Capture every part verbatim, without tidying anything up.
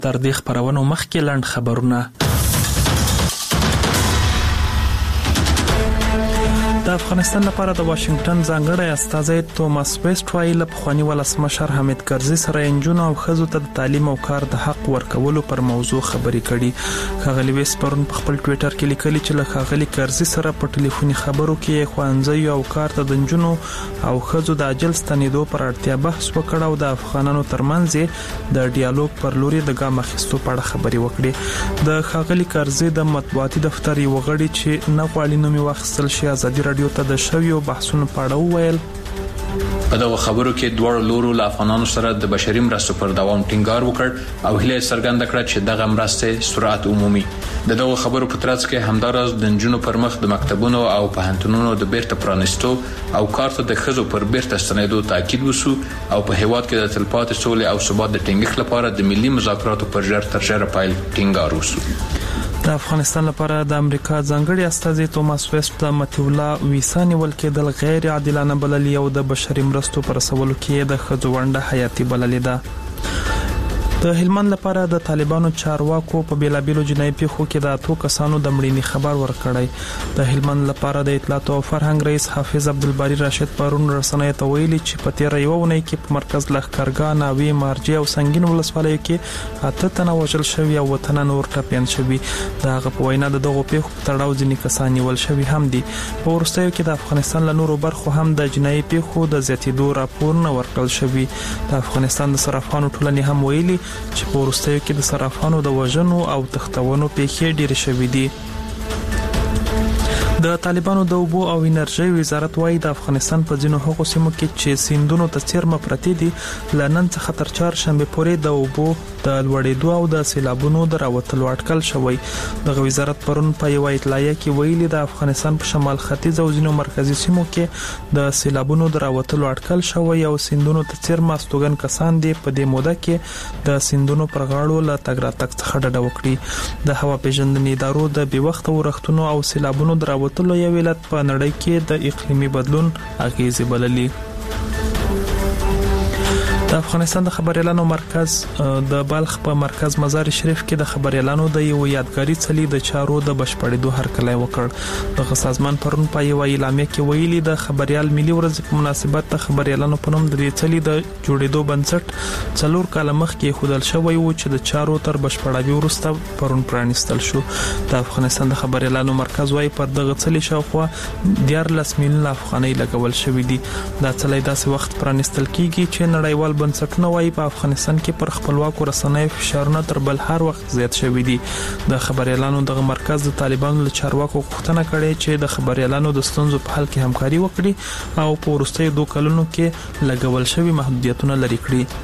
تر دې خبرونو مخکې لاند خبرونه. د افغانستان لپاره د واشنگټن ځانګړی استازی توماس ویسټ وایي له پخوانی ولسمشر حامد کرزي سره انجونو او ښځو ته د تعلیم او کار د حق ورکولو پر موضوع خبرې کړي. ښاغلي ویسټ پرون په خپل ټوئیټر کې لیکلي چې له ښاغلي کرزي سره په ټلیفوني خبرو کې خوانځي او کار ته د انجونو او ښځو د عاجل ستنېدو پر اړتیا بحث وکړ او د افغانانو ترمنځ د ډیالوګ پر لوري د ګام اخیستو په اړه خبرې وکړي. د ښاغلي کرزي د مطبوعاتي دفتر یو غړي چې نه غواړي نوم واخیستل شي ازادي رادیو ته د شویو بحثونو په اړه وویل: په دغه خبرو کې دوه لورو له افغانانو سره د بشري مرستو پر دوام ټینګار وکړ او هیله څرګنده کړه چې دغه مرستې سرعت عمومي. د دغه خبرو په ترڅ کې همدارس د نجونو پر مخ د مکتبونو او پوهنتونونو د بیرته پرانیستو او کار ته د ښځو پر بیرته ستنېدو تاکید وشو او په هیواد کې د تلپاتې سولې او ثبات د ټینګښت لپاره د ملي مذاکراتو پر ژر تر ژره پیل ټینګار وشو. د افغانستان لپاره د امریکا ځانګړي استازي توماس ویسټ د متولا ویسا نیول کېدل غیر عادلانه بللي او د بشري مرستو پر رسولو کې د ښځو ونډه حیاتي بللې ده. د هلمند لپاره د طالبانو چارواکو په بیلابیلو جنایي پیښو کې د اتو کسانو د مړینې خبر ورکړی. د هلمند لپاره د اطلاعات او فرهنګ رئیس حافظ عبدالباری راشد پرون رسنیو ته ویلي چې په تیر یو ونې کې په مرکز لښکرګاه، ناوې، مارجې او سنگین ولسوالیو کې اته تنه وژل شوي او وطن نور ټپیان شوي. د هغه په وینا د دغو پیښو په تړاو ځینې کسان نیول شوي هم دي. په وروستیو کې د افغانستان له نورو برخو هم د جنایي پیښو د زیاتېدو راپورونه ورکړل شوي. د افغانستان د صرافانو ټولنې هم ویلي چې په وروستیو کې د صرافانو د وژنو او تښتونو پیښې ډېرې شوې دي. د طالبانو د اوبو او انرژي وزارت وايي د افغانستان په ځینو هغو سیمو کې چې سیندونو ته څیرمه پرتې دي لنن څخه تر چهارشنبه پورې د اوبو د لوړېدو او د سیلابونو د راوتلو اټکل شوی. د وزارت پرون په یو اطلاعیه کې ویلي د افغانستان په شمال ختیځ او ځینو مرکزی سیمو کې د سیلابونو د راوتلو اټکل شوی او سیندونو ته څیرمه استوګن کسان دي په دې موده کې د سیندونو پر غاړو له تګ راتګ څخه ډډه وکړي. د هوا پیژندنې ادارو د بې وخته ورښتونو او سیلابونو د راوتلو یو علت په نړۍ کې د اقلیمي بدلون اغیزې بللي. د افغانستان د خبريالانو مرکز د بلخ په مرکز مزار شریف کې د خبريالانو د یو یادګاري څلي د چارو د بشپړېدو هرکلی وکړ. د سازمان پرون په یو اعلامیه کې ویلي د خبريال ملي ورځ په مناسبت د خبريالانو په نوم د دې څلي د جوړېدو بنسټ څلور کاله مخکې خودل شوی و چې د چارو تر بشپړاوي وروسته پرون پرانیستل شو. د افغانستان د خبريالانو مرکز وايي پر دغه څلي شاوخوا دیارلس میلیونه افغانۍ لګول شوې دي. دا څلي داسې وخت پرانیستل کیږي چې نړیوال بنسټونه وايي په افغانستان کې پر خپلواکو رسنیو فشارونه تر بل هر وخت زیات شوي دي. د خبريالانو دغه مرکز د طالبانو له چارواکو غوښتنه کړې چې د خبريالانو د ستونزو په حل کې همکاري وکړي او په وروستیو دوه کلونو کې لګول شوي محدودیتونه لرې کړي.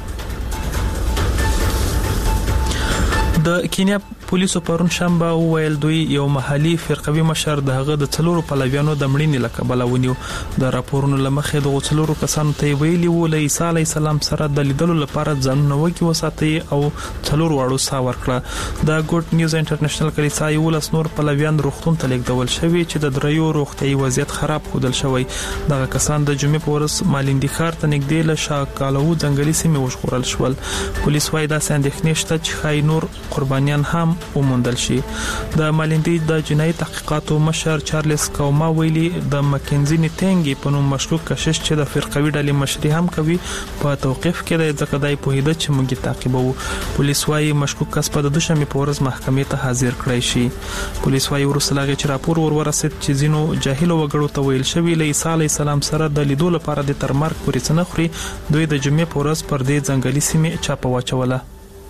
د کینیا پولیسو پرون شنبه وویل دوی یو محلي فرقوي مشر د هغه د څلورو پلویانو د مړینې له کبله ونیو. د راپورونو لمخې د څلورو کسانو ته ویلي وو له عیسی علی السلام سره د لیدلو لپاره ځانونه وکي وساتي او څلور واړو سا ورکړه. د ګوډ نیوز انټرنیشنل کلیسای ولس نور پلویان روغتون ته لیږدول شوی چې د دریو روغتي وضعیت خراب خودل شوی. دغه کسان د جمعې په ورځ مالندی ښار ته نږدې له شاکالو ځنګلي سیمې وژغورل شول. پولیس وايي دا اندېښنې شته چې خای نور قربانیان هم وموندل شي. د مالندی د جنایي تحقیقاتو مشر چارلز کوما ویلي د مکنزي نیټنګي په نوم مشکوک کشش چې د فرقوي ډلې مشري هم کوي په توقيف کې د ځکدای په هده چې موږ تعقیبو. پولیس وايي مشکوک کس په دوشنبه په ورځ محکمې ته حاضر کړی شي. پولیس وايي ورسلهغه چې راپور ورورسید چې زینو جاهل وګړو ته ویل شوی له عیسی علی السلام سره د لیدو لپاره د ترمرګ پورې څنګه خوري دوی د جمعې په ورځ پر دې ځنګلي سیمې چاپه واچوله.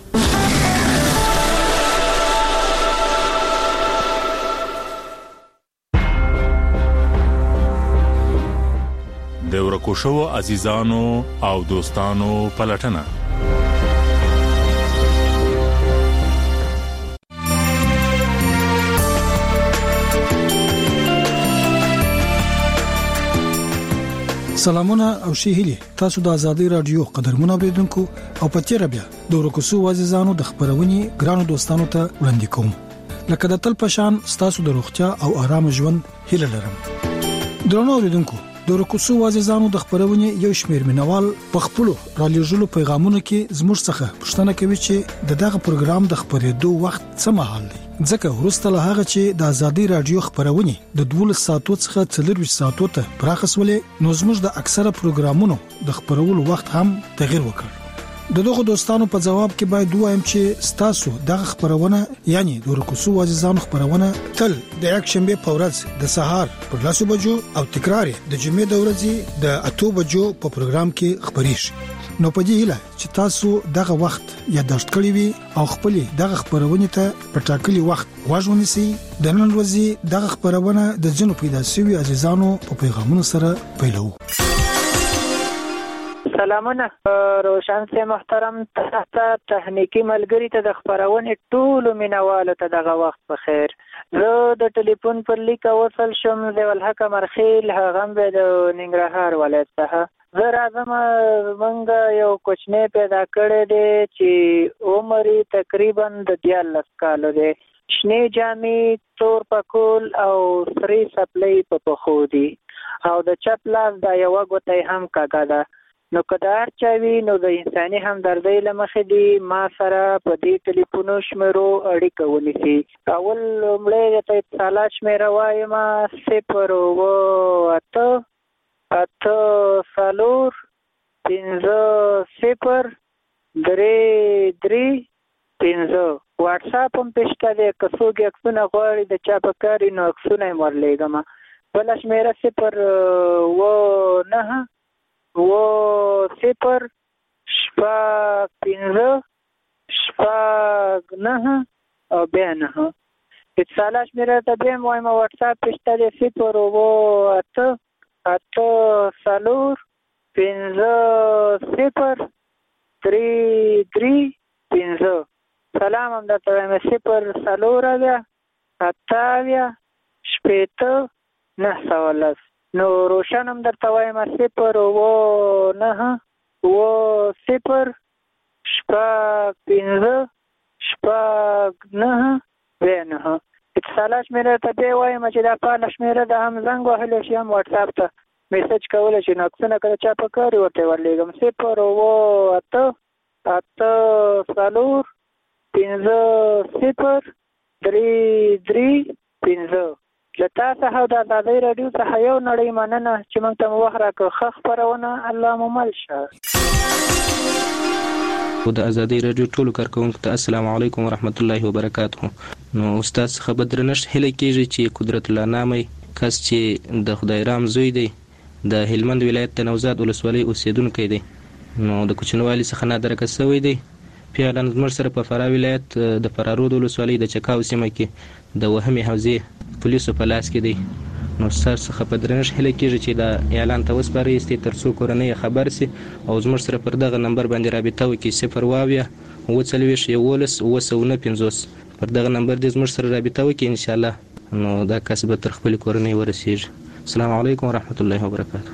د ورکو شوو عزیزانو او دوستانو پلټنه. سلامونه او ښه هیلې تاسو د ازادي رادیو قدرمنو اوریدونکو او پټی ربیا د ورکو شوو عزیزانو د خبرونې ګرانو دوستانو ته وړاندې کوم. لکه د تل پشان تاسو د روغتیا او آرام ژوند هیله لرم. درنو اوریدونکو د رکوسو عزیزانو د خبرونه یو شمیر منوال په خپل را لېږلو پیغامونو کې زموږ څخه پوښتنه کوي چې د دغه پروګرام د خبرېدو وخت څه مهال دی ځکه ورسته له هغه چې د ازادي رادیو خبرونه د دولس ساعتو څخه څلور ساعتو ته پراخسولې نو زموږ د اکثره پروګرامونو د خبرولو وخت هم تغیر وکړ د دغه دوستانو په جواب کې باید وایم چې ستاسو دغه خبرونه یعنی د رکوسو عزیزانو خبرونه تل د یک شنبه په ورځ د سهار پر لاسو بجو او تکرار د جمعې د ورځې د اتو بجو په پروګرام کې خبري شي نو په دې هیله چې تاسو دغه وخت یادداشت کړی وي او خپل دغه خبرونه ته په ټاکلي وخت واژونی سي د نن ورځې دغه خبرونه د جنو پیدا شوی عزیزانو په پیغامونو سره پیلو. سلامونه روشن سي محترم تحت تخنیکی ملګری ته د خبرونه ټول مینواله ته دغه وخت بخیر. زه د ټلیفون پر لیک وصل شم د ولحق مرخیل هغه به د ننګرهار ولایت څخه زه راځم منګه یو کوچنی پیدا کړی دی چې عمر تقریبا د دیارلس کالو دی شنې جامې تور پکول او سری سپلۍ په پښو دي او د چپ لاس د یوه ګوتې هم کاږه ده نو که د هر چا وي نو د انساني همدردۍ له مخې دي ما سره په دې ټلیفونو شمیرو اړیکه ونیسي. اول لومړی درته اتصاله شمیره وایم صفر اوه اته اته څلور پنځه صفر درې درې پنځه واټساپ هم پې شته دی که څوک یې عکسونه غواړي د چا په کار وي نو عکسونه یې ورلیږم. بله شمیره صفر اوه نهه اوه صفر شپږ پنځه شپږ نهه او بیا نهه اتصاله شمیره ته بیا هم وایم واټساپ پې شته دی صفر اوه اته اته څلور پنځه صفر درې درې پنځه سلام هم درته وایم صفر څلور اویا اته اویا شپېته نهه سوه لس نو روشن هم درته وایم صفر اوه نهه اوه صفر شپږ پنځه شپږ نهه بیا نهه اتصاله شمیره ته بیا وایم چې دا فعاله شمیره ده هم زنګ وهلی شي هم واټساپ ته میسج کولی شي نو عکسونه که د چا په کار وي ورته یې ورلیږم صفر اوه اته اته څلور پنځه صفر درې درې پنځه له تا څخه د ازادۍ راډیو څخه یو نړۍ مننه چې موږ ته مو وخت راکړ ښه خپرونه الله مو مل شه. د ازادۍ راډیو ټولو کارکوونکو ته السلام علیکم ورحمت الله وبرکاته. نو استاد څخه به درنښت هیله کېږي چې قدرت الله نامي کس چې د خدای رام زوی دی د هلمند ولایت د نوزاد ولسوالۍ اوسیدونکی دی نو د کوچنوالي څخه نادرکه شوی دی فعلا زموږ سره په فراه ولایت د فرارود ولسوالۍ د چکاو سیمه کې د وهمې حوزې پولیسو په لاس کې دی نو ستاسو څخه په درنښت هیله کېږي چې دا اعلان ته وسپارئ استې تر څو کورنۍ خبر سي او زموږ سره پر دغه نمبر باندې رابطه وکړي صفر اووه اووه څلوېښت یولس اووه سوه نه پنځوس پر دغه نمبر دې زموږ سره رابطه وکړي انشاءالله نو دا کس به تر خپلې کورنۍ ورسېږي. السلام علیکم ورحمت الله وبرکاته.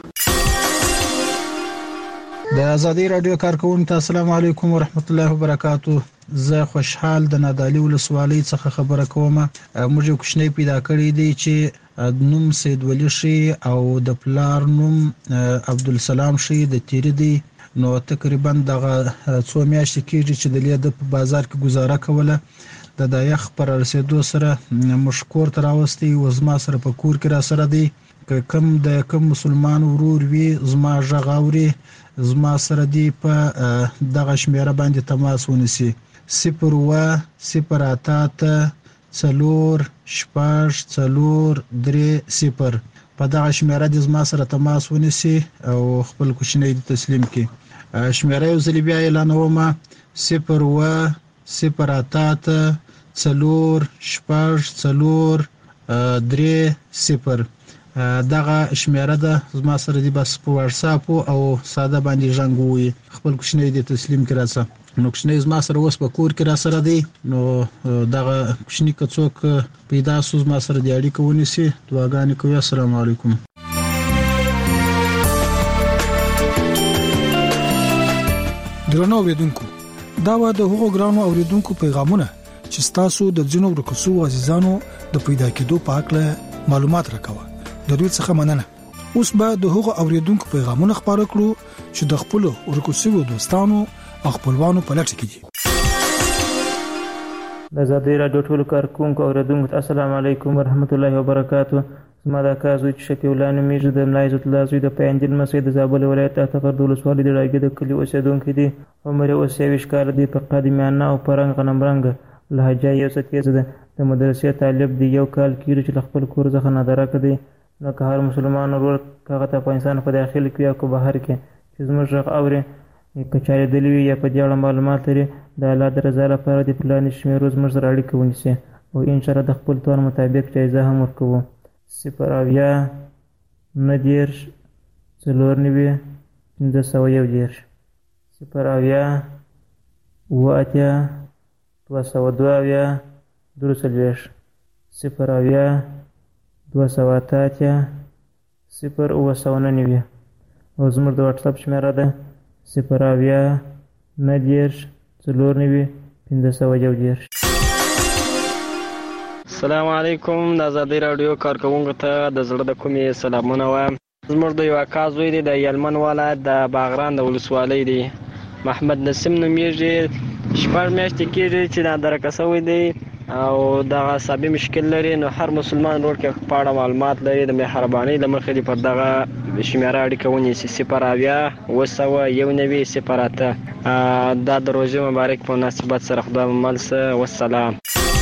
د ازادي رادیو کارکوونکو ته السلام علیکم ورحمت الله وبرکاته. زه خوشحال د نادعلي ولسوالۍ څخه خبره کوم. موږ یو کوچنی پیدا کړی دی چې نوم سید ولی شي او د پلار نوم عبدالسلام شي د تیری دی نو تقریبا دغه څو میاشتې کېږي چې د لیده په بازار کې گزاره کوله د د یخ پر رسیدو سره مشکور تر راوستي او زما سره په کور کې را سره دی که کم د کم مسلمان ورور وي زما غږ اوري زما سره دی په دغه شمیره باندې تماس ونیسي صفر اووه صفر اته اته څلور شپږ څلور درې صفر په دغه شمیره د زما سره تماس ونیسي او خپل کوچنی تسلیم کړي. شمیره یو ځل بیا اعلانوم صفر اووه صفر اته اته څلور شپږ څلور درې صفر دغه شمیره ده زما سره دی بس په واتساپ او ساده باندې ژوند وي خپل کوچنی د تسلیم کړه څه نو کوچنی زما سره اوس په کور کې را سره دی نو دغه کوچنی که څوک پیدا سو زما سره دی اړیکه ونیسي دعاګانې کوي. السلام علیکم. درنو اوریدونکو دا و د هغو ګرانو اوریدونکو پیغامونه چې تاسو د جنو ورکوسو عزیزانو د پیدا کېدو په اړه معلومات راکوه د دوی څخه مننه. اوس به د هغو اوریدونکو پیغامونه خبرو کړو چې د خپل ورکوسیو دوستانو او خپلوانو په لټه کې دي. د آزادۍ راډیو ټولو کارکونکو او اوریدونکو ته السلام علیکم ورحمت الله وبرکاتو. زما د اکا زوی چې شفیع الله نومیږي د ملا عزت الله زوی د پیاندل مسجد د زابل ولایت اتغر د ولسوالۍ د راګي د کلي اوسیدونکي دي. عمر یې اوس یویشت کاله دی. په قدیمانه او په رنګ غنم رنګه لهجه یې اوس تیزه ده. د مدرسې طالب دی. یو کال کېږي چې له خپل کور څخه نادرکه دی. نو که هر مسلمان ورور هغه ته افغانستان په داخل کې یا کو بهر کې چې زموږ غږ اوري که چارې دلی وي یا په دې اړه معلومات لري د الله د رضا لپاره د پلان شمیرو زموږ سره اړیکه ونیسي او انشاءالله د خپل توان مطابق جایزه هم ورکوو. صفر اویا نهه دېرش څلور نوي پنځه سوه یو دېرش صفر اویا اووه اتیا دوه سوه دوه اویا درې څلوېښت صفر اویا دوه سوه اته اتیا صفر اووه سوه نهه نوي او زموږ د واټساپ شمېره ده صفر اویا نهه دېرش څلور نوي پنځه سوه یو دېرش. السلام علیکم. د آزادۍ راډیو کارکوونکو ته د زړه د کومې سلامونه وایم. زموږ د یو اکا زوی دی د یلمن ولایت د باغران د ولسوالۍ دی. محمد نسیم نومیږي. شپږ میاشتې کېږي چې نادرکه شوی دی او دغه اعصابي مشکل لري. نو هر مسلمان ورور کې په اړه معلومات لري د مهربانۍ له مخې دې پر دغه شمېره اړیکه ونیسي صفر اویا اووه سوه یو نوي صفر اته. دا د روژې مبارک په مناسبت سره خدای مو مل شه. والسلام.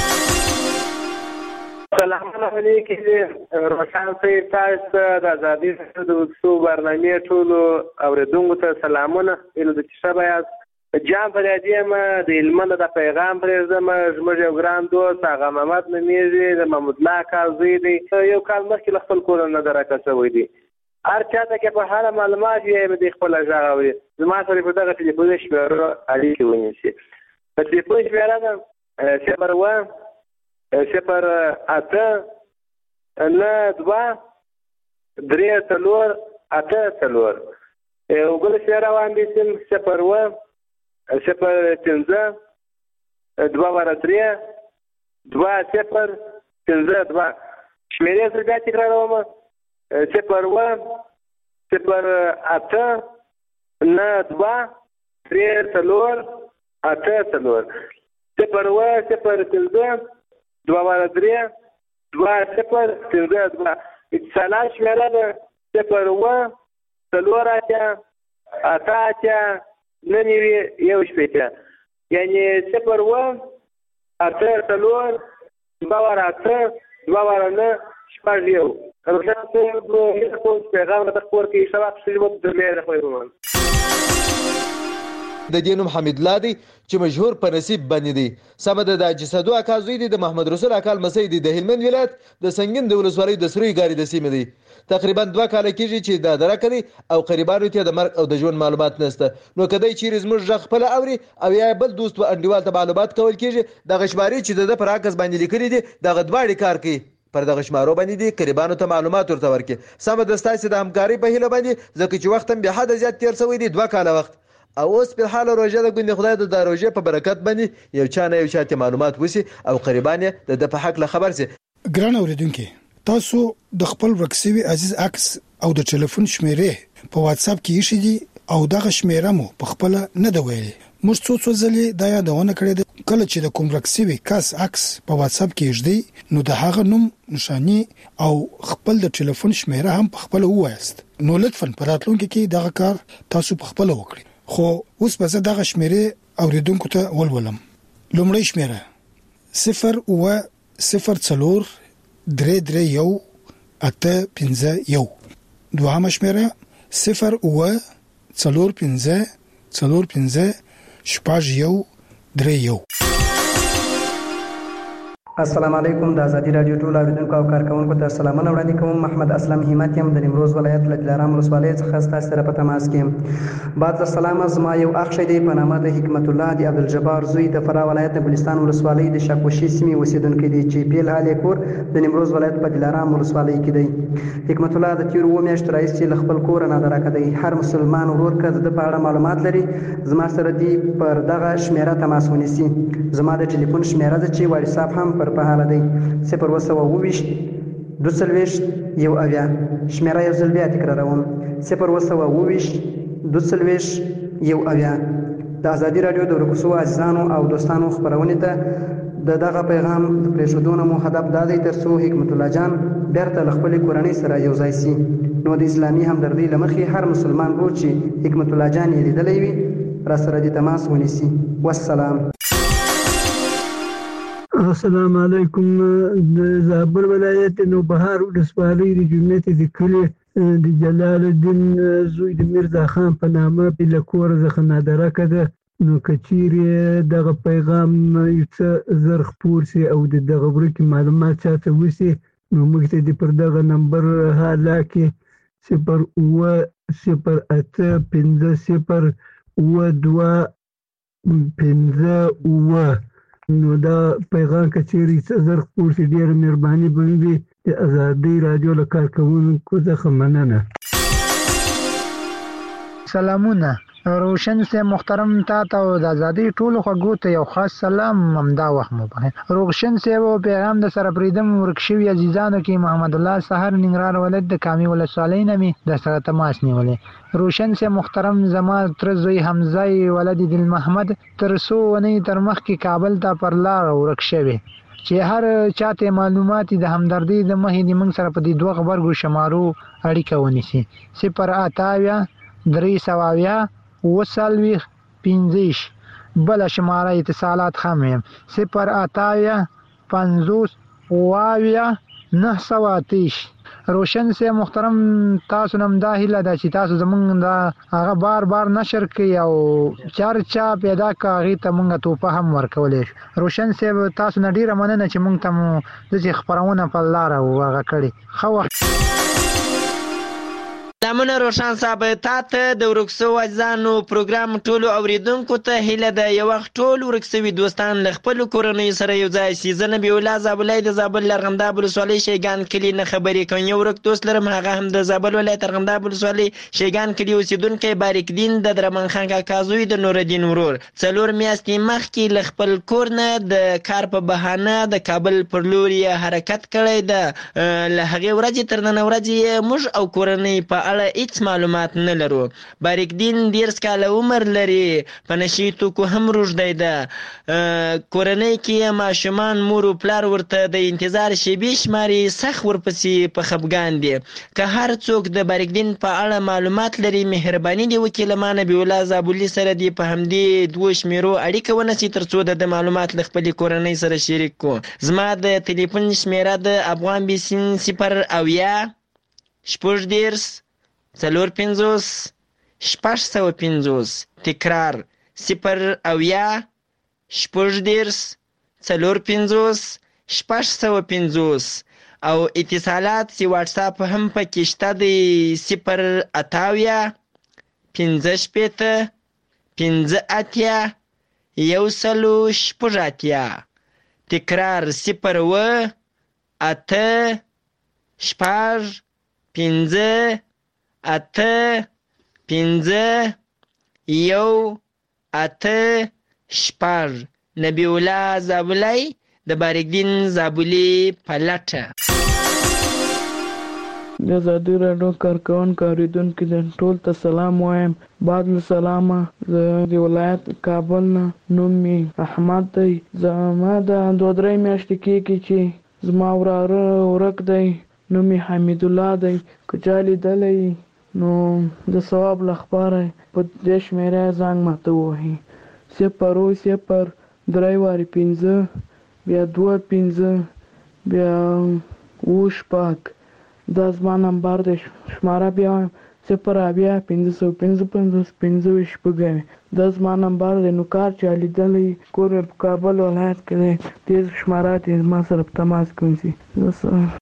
سلام علیکم. روشن صاحب تاسو ته د آزادۍ راډیو د وڅو برنامې ټولو اوریدونکو ته سلامونه. ایله د چې ښه یاست. جان فریادي یم د هلمند د پیغام پرېږدم. زموږ یو ګران دوست هغه محمد نومیږي د محمود الله اکا زوی دی. یو کال مخکې له خپل کوره نادرکه شوی دی. هر چاته کې په هره معلومات یې د خپل غږ اوري. زما سره په دغه ټلیفون شمېره اړیکې ونیسي. په ټلیفون شمېره ده صفر اووه صفر اته نهه دوه درې څلور اته څلور. یو بل شمېره واخیستم صفر اووه صفر پنځه دوه واره درې دوه صفر پنځه دوه. شمېرې زه بیا تکراروم. صفر اووه صفر اته نهه دوه درې څلور اته څلور. صفر اووه صفر پنځه دوه واره درې دوه صفر پنځه دوه. اتصالات شمېره ده صفر اووه څلور اتیا اته اتیا نهه نوي یو شپېته. یعنې صفر اووه اته څلور دوه واره اته دوه واره نهه شپږ یو. روشن صاحب هیله کوم چې پیغام راته خپور کړي. ښه وخت ښه وخت د مې راخوي. د دې نوم حمید الله دی چې مشهور په نصیب باندې دی. سمه ده د جسدو اکا زوی دی د محمد رسول اکا لمسی دی د هلمند ولایت د سنگین د ولسوالۍ د سروي ګارې د سیمې دی. تقریبا دوه کاله کېږي چې دا درکه دی او قریبانو ته د مرګ او د ژوند معلومات نشته. نو کدی چیرې زموږ غږ خپل اوري او یا بل دوست و انډیوال ته معلومات کول کېږي دغه شمارې چې د پر عکس باندې لیکلي دي دغه دواړي کار کوي. پر دغه شمارو باندې دي قریبانو ته معلومات ورته ورکړي. سمه ده ستاسو د همکاري په هیله باندې ځکه چې وخت هم به حد زیات تیر شوی دی دوه کاله وخت او اوس په حال روزه د ګوند خدای د روزه په برکت باندې یو چا نه یو چا معلومات وسی او قریبانه د په حق له خبر سي. ګران اوریدونکو تاسو د خپل ورکسوي عزیز عکس او د ټلیفون شمیرې په واتس اپ کې ایښې دي او دغه شمیره مو په خپل نه دی ویلي. موږ څو څو ځلې دا یادونه کړې ده کله چې د کوم ورکسوي کس عکس په واتس اپ کې ایښ دی نو د هغه نوم نشانی او خپل د ټلیفون شمیره هم په خپل وایست. نو لطفا په راتلونکي کې دغه کار تاسو په خپل وکړئ. خو اوس به زه دغه شمیرې اوریدونکو ته ولولم. لومړی شمیره صفر اووه صفر څلور درې درې یو اته پنځه یو. دوهمه شمیره صفر اووه څلور پنځه څلور پنځه شپږ یو درې یو. السلام علیکم. د آزادۍ راډیو ټول اوریدونکو او کارکونکو ته سلامونه وړاندې کوم. محمد اسلم همت یم د نیمروز ولایت له دلارام ولسوالۍ څخه ستاسو سره په تماس کې یم. بعد السلام. زما یو اخ دی په نامه د حکمت الله دی عبدالجبار زوی د فراه ولایت د ګلستان ولسوالۍ د شاکوشي سیمې اوسیدونکی دی چې پیل حال کور د نیمروز ولایت په دلارام ولسوالۍ کې دی. حکمت الله د تیر و میاشتو راځي له خپل کور نه درکه دی. هر مسلمان ورور کده د په اړه معلومات لري زما سره دی پر دغه شمیره تماس ونیسي. زما د ټلیفون شمیره ده چې واتس اپ هم پر په حاله دی صفر اووه اووه دوه څلوېښت یو اویا. شمېره یو ځل بیا تکراروم: صفر اوه سوه اوه ویشت دوه څلوېښت یو اویا. د ازادي راډیو د ورکو شوو عزیزانو او دوستانو خپرونې ته د دغه پیغام د پرېښودو نه مو هدف دا دی تر څو حکمت الله جان بیرته له خپلې کورنۍ سره یو ځای سي. نو د اسلامي همدردۍ له مخې هر مسلمان ورور چې حکمت الله جان یې لیدلی وي راسره د تماس ونیسي. والسلام. السلام علیکم. د زابل ولایت نوبهار ولسوالۍ د جمعیت د کلي د جلال الدین زوی د میرزا خان په نامه بې له کوره څخه نادرکه ده. نو که چیرې دغه پیغام یو څه زر خپور سي او د دغه ورکې معلومات چاته وسي نو موږ ته دې پر دغه نمبر حالا کې صفر اوه صفر اته پنځه صفر اوه دوه پنځه اوه. نو دا پیغام که چیرې څه زر خپور سي ډېره مهرباني به وي. د ازادۍ راډیو له کارکوونکو څخه مننه. سلامونه. روشن سے محترم تا ته د ازادۍ ټولو خوږو ته یو خاص سلام همدا وخت مو بخیر. روشن سے و پیغام د سره پریدم ورک شوي عزیزانو کې محمد الله سحر ننګرهار ولایت د کامې ولسوالۍ نه مې د سره تماس نیولې. روشن سے محترم زما تر زوی حمزه ولد دل محمد تر څو ونې تر مخکې کابل ته پر لار ورک شوی چې هر چاته معلومات د همدردۍ د مخې د موږ سره په دې دوه غبرګو شمارو اړیکه ونیسي: صفر اته اویا درې سوه اویا اوه څلوېښت پنځه. بله شماره اتصالات هم یم: صفر اته اویا پنځوس اوه اویا نهه سوه اتهش. روشن سے محترم تاسو نم دا هیله ده چې تاسو زمونږ دا هغه بار بار نشر کړئ او چرچا پیدا کړه هغې ته مونږ توپه هم ورکولی شو. روشن صاحب تاسو نه ډېره مننه چې مونږ ته مو داسې خپرونه په لاره هغه کړې. ښه وخت. سلامونه روشن صاحب، تا ته د ورک شوو عزیزانو پروګرام ټولو اوریدونکو ته هیله ده یو وخت ټول ورک شوي دوستان له خپلو کورنیو سره یو ځای شي. زه نبي الله زابلۍ د زابل ارغنداب ولسوالۍ شیګان کلي نه خبرې کوم. یو ورک دوست لرم، هغه هم د زابل ولایت ارغنداب ولسوالۍ شیګان کلي اوسېدونکی باریک دین د درمان خان کاکا زوی د نورالدین ورور. څلور میاشتې مخکې له خپل کور نه د کار په بهانه د کابل پر لور یې حرکت کړی ده. له هغې ورځې تر نن ورځې یې موږ او کورنۍ په اړه هیڅ معلومات نه لرو. باریک دین دیرش کاله عمر لري، په نشي توکو هم روږدی ده. کورنۍ کې ماشومان مور و پلار ورته د انتظار شیبې شماري، سخت ورپسې په خفګان دي. که هر څوک د باریک دین په اړه معلومات لري مهرباني دې وکړي له ما نبي الله زابلي سره دې په همدې دوو شمیرو اړیکه ونیسي تر څو د معلومات له خپلې کورنۍ سره شریک کړو. زما د تلیفون شمیره د افغان بیسین صفر اویا شپږ دېرش څلور پنځوس شپږ سوه پنځوس. تکرار: صفر اویا شپږ دېرش څلور پنځوس شپږ سوه پنځوس. او اتصالات سی واټساپ هم پکې شته دی: صفر اته اویا پنځه شپېته پنځه اتیا یو سلو شپږ اتیا. تکرار: صفر اوه اته شپږ پنځه اته پنځه یو اته شپږ. نبي الله زابلی د باریک دین زابلي په لټه. د ازادي راډیو کارکوونکو اورېدونکو ته ټول ته سلام وایم. بعد له سلامه زه د ولایت کابل نه، نوم مې احمد دی. زما د دوه درې میاشتې کېږي چې زما وراره ورک دی، نوم یې حمید الله دی. که چا لیدلی نو د ثواب لپاره په دې شمېره زنګ ماته ووهي: صفر اوه صفر درې وارې پنځه بیا دوه پنځه بیا اوه شپږ. دا زما نمبر دی. شماره بیا وایم: صفر اویا پنځه سوه پنځه پنځوس پنځه ویشت شپږ اویا. دا زما نمبر دی. نو کار چا لیدلی کور مې په کابل ولایت کې دی، دې شماره ته زما سره په تماس کې ونیسي.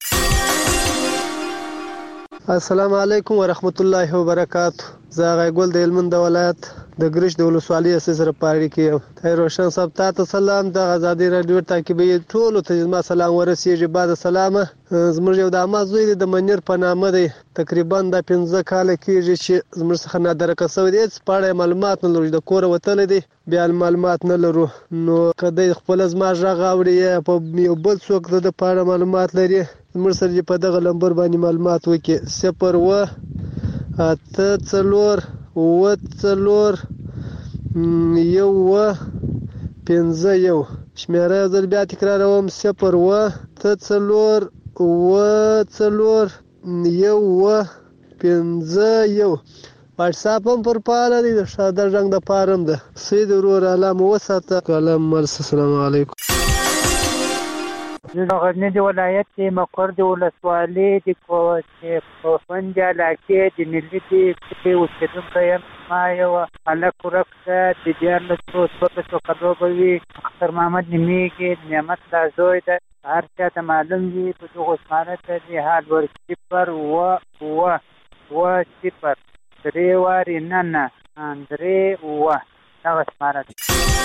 السلام علیکم ورحمت الله وبرکاته. زه غی ګل د هلمند ولایت د ګرش د ولسوالۍ سره په اړیکه کې یم. طاهر روشن صاحب ته ته سلام. د ازادي راډیو تعقیبي ټولو ته زما سلام ورسیږي. بعد سلامه زموږ یو د عامه زوی دی د منیر په نامه دی، تقریبا د پنځه کاله کېږي چې زموږ څخه نادرکه شوی دی. هېڅ په اړه معلومات نه لرو، د کوره وتلی دی بیا معلومات نه لرو. نو که دی خپله زما غږ اوري یا په یو بل څوک د ده په اړه معلومات لري موږ سره په دغه نمبر باندې معلومات وکړي صفر اووه اته څلور اووه څلور یو اووه پنځه یو شمېره یو ځل بیا تکراروم صفر اووه اته څلور اووه څلور یو اووه پنځه یو واټساپ هم پر فعاله دی د ساده رنګ د پارم ده سید ورور الله مو وساته کلام مرس السلام علیکم زه د غزني ولایت کې مقر د ولسوالۍ د کوفنج علاقې د ملي د کې اوسېدونکی یم. ما یو هلک ورک ده د دیارلسو څوارلسو کلو به وي. اختر محمد نومېږي. نعمت لا زوی ده. هر چا ته معلوم وي په دغو اسمانه ته د حال ور صفر اووه اووه اووه صفر درې وارې نه نه درې اووه دغه اسمانه ده.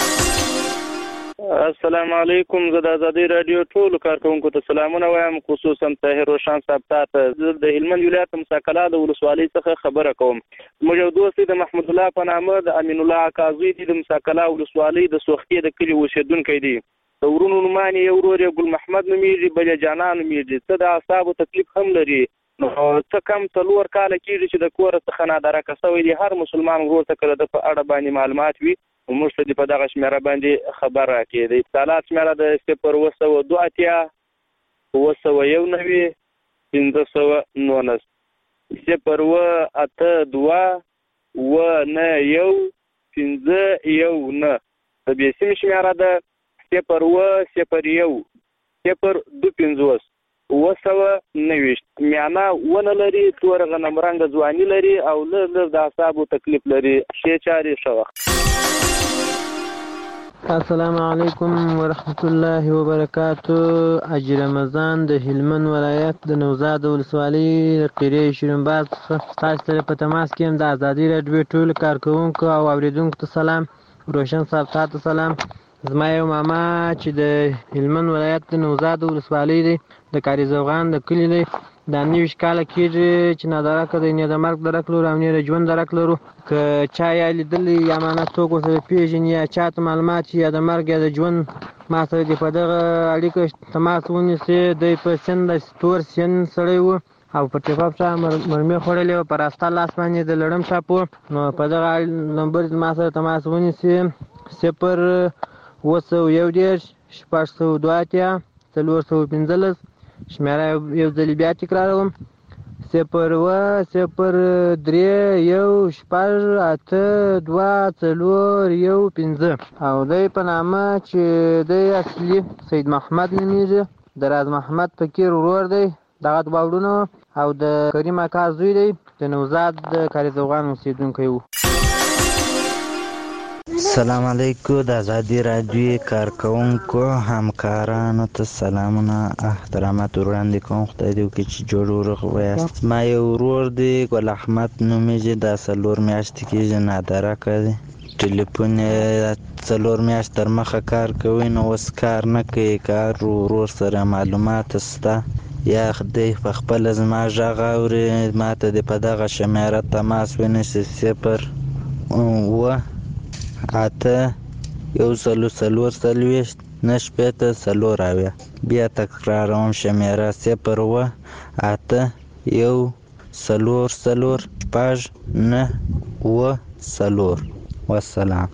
السلام علیکم. زه د ازادي راډیو ټولو کارکونکو ته سلامونه وایم، خصوصا طاهر روشان صاحب ته. زه د هلمند ولایت مساکلا د ولسوالۍ څخه خبره کوم. زموږ یو دوست د محمود الله په نامه د امین الله اکازوی د مساکلا ولسوالۍ د سوختي د کلي اوسېدونکی دی. د ورونو نومان یې ورور یې ګل محمد نومېږي، بل یې جانان نومېږي. څه د اعصابو تکلیف هم لري. نو څه کم څلور کاله کېږي چې د کوره څخه نادرکه شوی دی. هر مسلمان ورور ته کله د په اړه باندې معلومات وي موږ ته په دغه شمېره باندې خبر راکړي. د اتصالات شمېره د صفر اووه سوه دوه اتیا اووه سوه یو نوي پنځه سوه نولس صفر اووه اته دوه اووه نه یو پنځه یو نه. د بیسیم شمېره ده صفر اووه صفر یو صفر دوه پنځوس اووه سوه نوېشت. میانه ونه لري، تور غنم رنګه ځواني لري او لږ لږ د اعصابو تکلیف لري. ښې چارې ښه وخت. السلام علیکم ورحمت الله وبرکاتو. حاجي رمضان د هلمند ولایت د نوزاد ولسوالۍ د قریه شیرینباز څخه تاسو سره په تماس کې یم. د ازادي راډیو ټولو کارکوونکو او اوریدونکو ته سلام. روشن صاحب ته سلام. زما یو ماما چې د هلمند ولایت د نوزاد ولسوالۍ دی د کاري زوغان د کلي دی. دا نویشت کاله کېږي چې نادرکه دی، نه د مرګ درک لرو او نه د ژوند درک لرو. که چا یا لیدلی یا معنی څوک ورسره پېژني یا چا ته معلومات یا د مرګ یا د ژوند ما سره دې په دغه اړیکه تماس ونیسي. دی په سن د تور سن سړی و او په ټیپاپ شا مرمۍ خوړلې وه، په راسته لاس باندې د لړم ټاپ و. نو په دغه نمبر ما سره تماس ونیسي صفر اووه سوه یو دېرش شپږ سوه دوه اتیا څلور سوه پنځلس. شمېره یو ځلې بیا تکراروم صفر اووه صفر درې یو شپږ اته دوه څلور یو پنځه. او دی په نامه چې دی اصلي سید محمد نومېږي، د راز محمد فقیر ورور دی. دغه دوه وروڼه او د کریم اکا زوی دی، د نوزاد د کاري زوغان اوسېدونکی و. السلام علیکم. د ازادي راډیو کارکوونکو همکارانو ته سلامونه احترامات وړاندې کوم. خدای دې وکړي چې جوړ ورغ ویاست. ما یو ورور دی ګل احمد نومېږي، دا څلور میاشتې کېږي نادرکه دی. ټلیفون یې څلور میاشت تر مخه کار کوي، نو اوس کار نه کوي. کار ورور سره معلومات شته یا دی په خپله زما غږ اوري ما ته دې په دغه شمېره تماس ونیسي صفر اووه اته یو سلو څلور څلوېښت نه شپېته څلور اویا. بیا تکراروم شمېره صفر اووه اته یو څلور څلور شپږ نه اووه څلور. والسلام.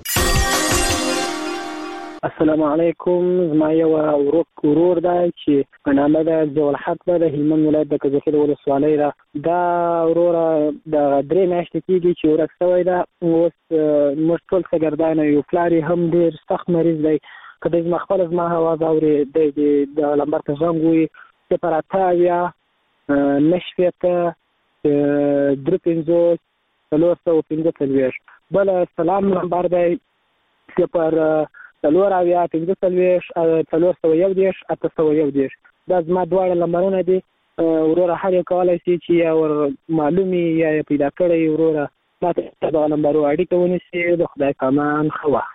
السلام علیکم. زما یو ورک ورور دی چې په نامه ده ضیاءالحق ده، د هلمند ولایت د کجکي د ولسوالۍ ده. دا وروره د درې میاشتې کېږي چې ورک شوی ده. اوس موږ ټول شاګردان یو، پلار یې هم ډېر سخت مریض دی. که دی زما خپله زما اواز اوري دی د لمبر ته زنګ ووایي صفر اته اویا نه شپېته درې پنځوس څلور سوه پنځه څلوېښت. بل سلام نمبر دی صفر څلور اویا پنځه څلوېښت څلور سوه یو دېرش اته سوه یو دېرش. دا زما دواړه نمبرونه دي. وروره هر یو کولی شي چې یا ور معلوم یا یې پیدا کړی وروره ما ته دغه نمبرو اړیکه ونیسي. د خدای پامان ښه وخت.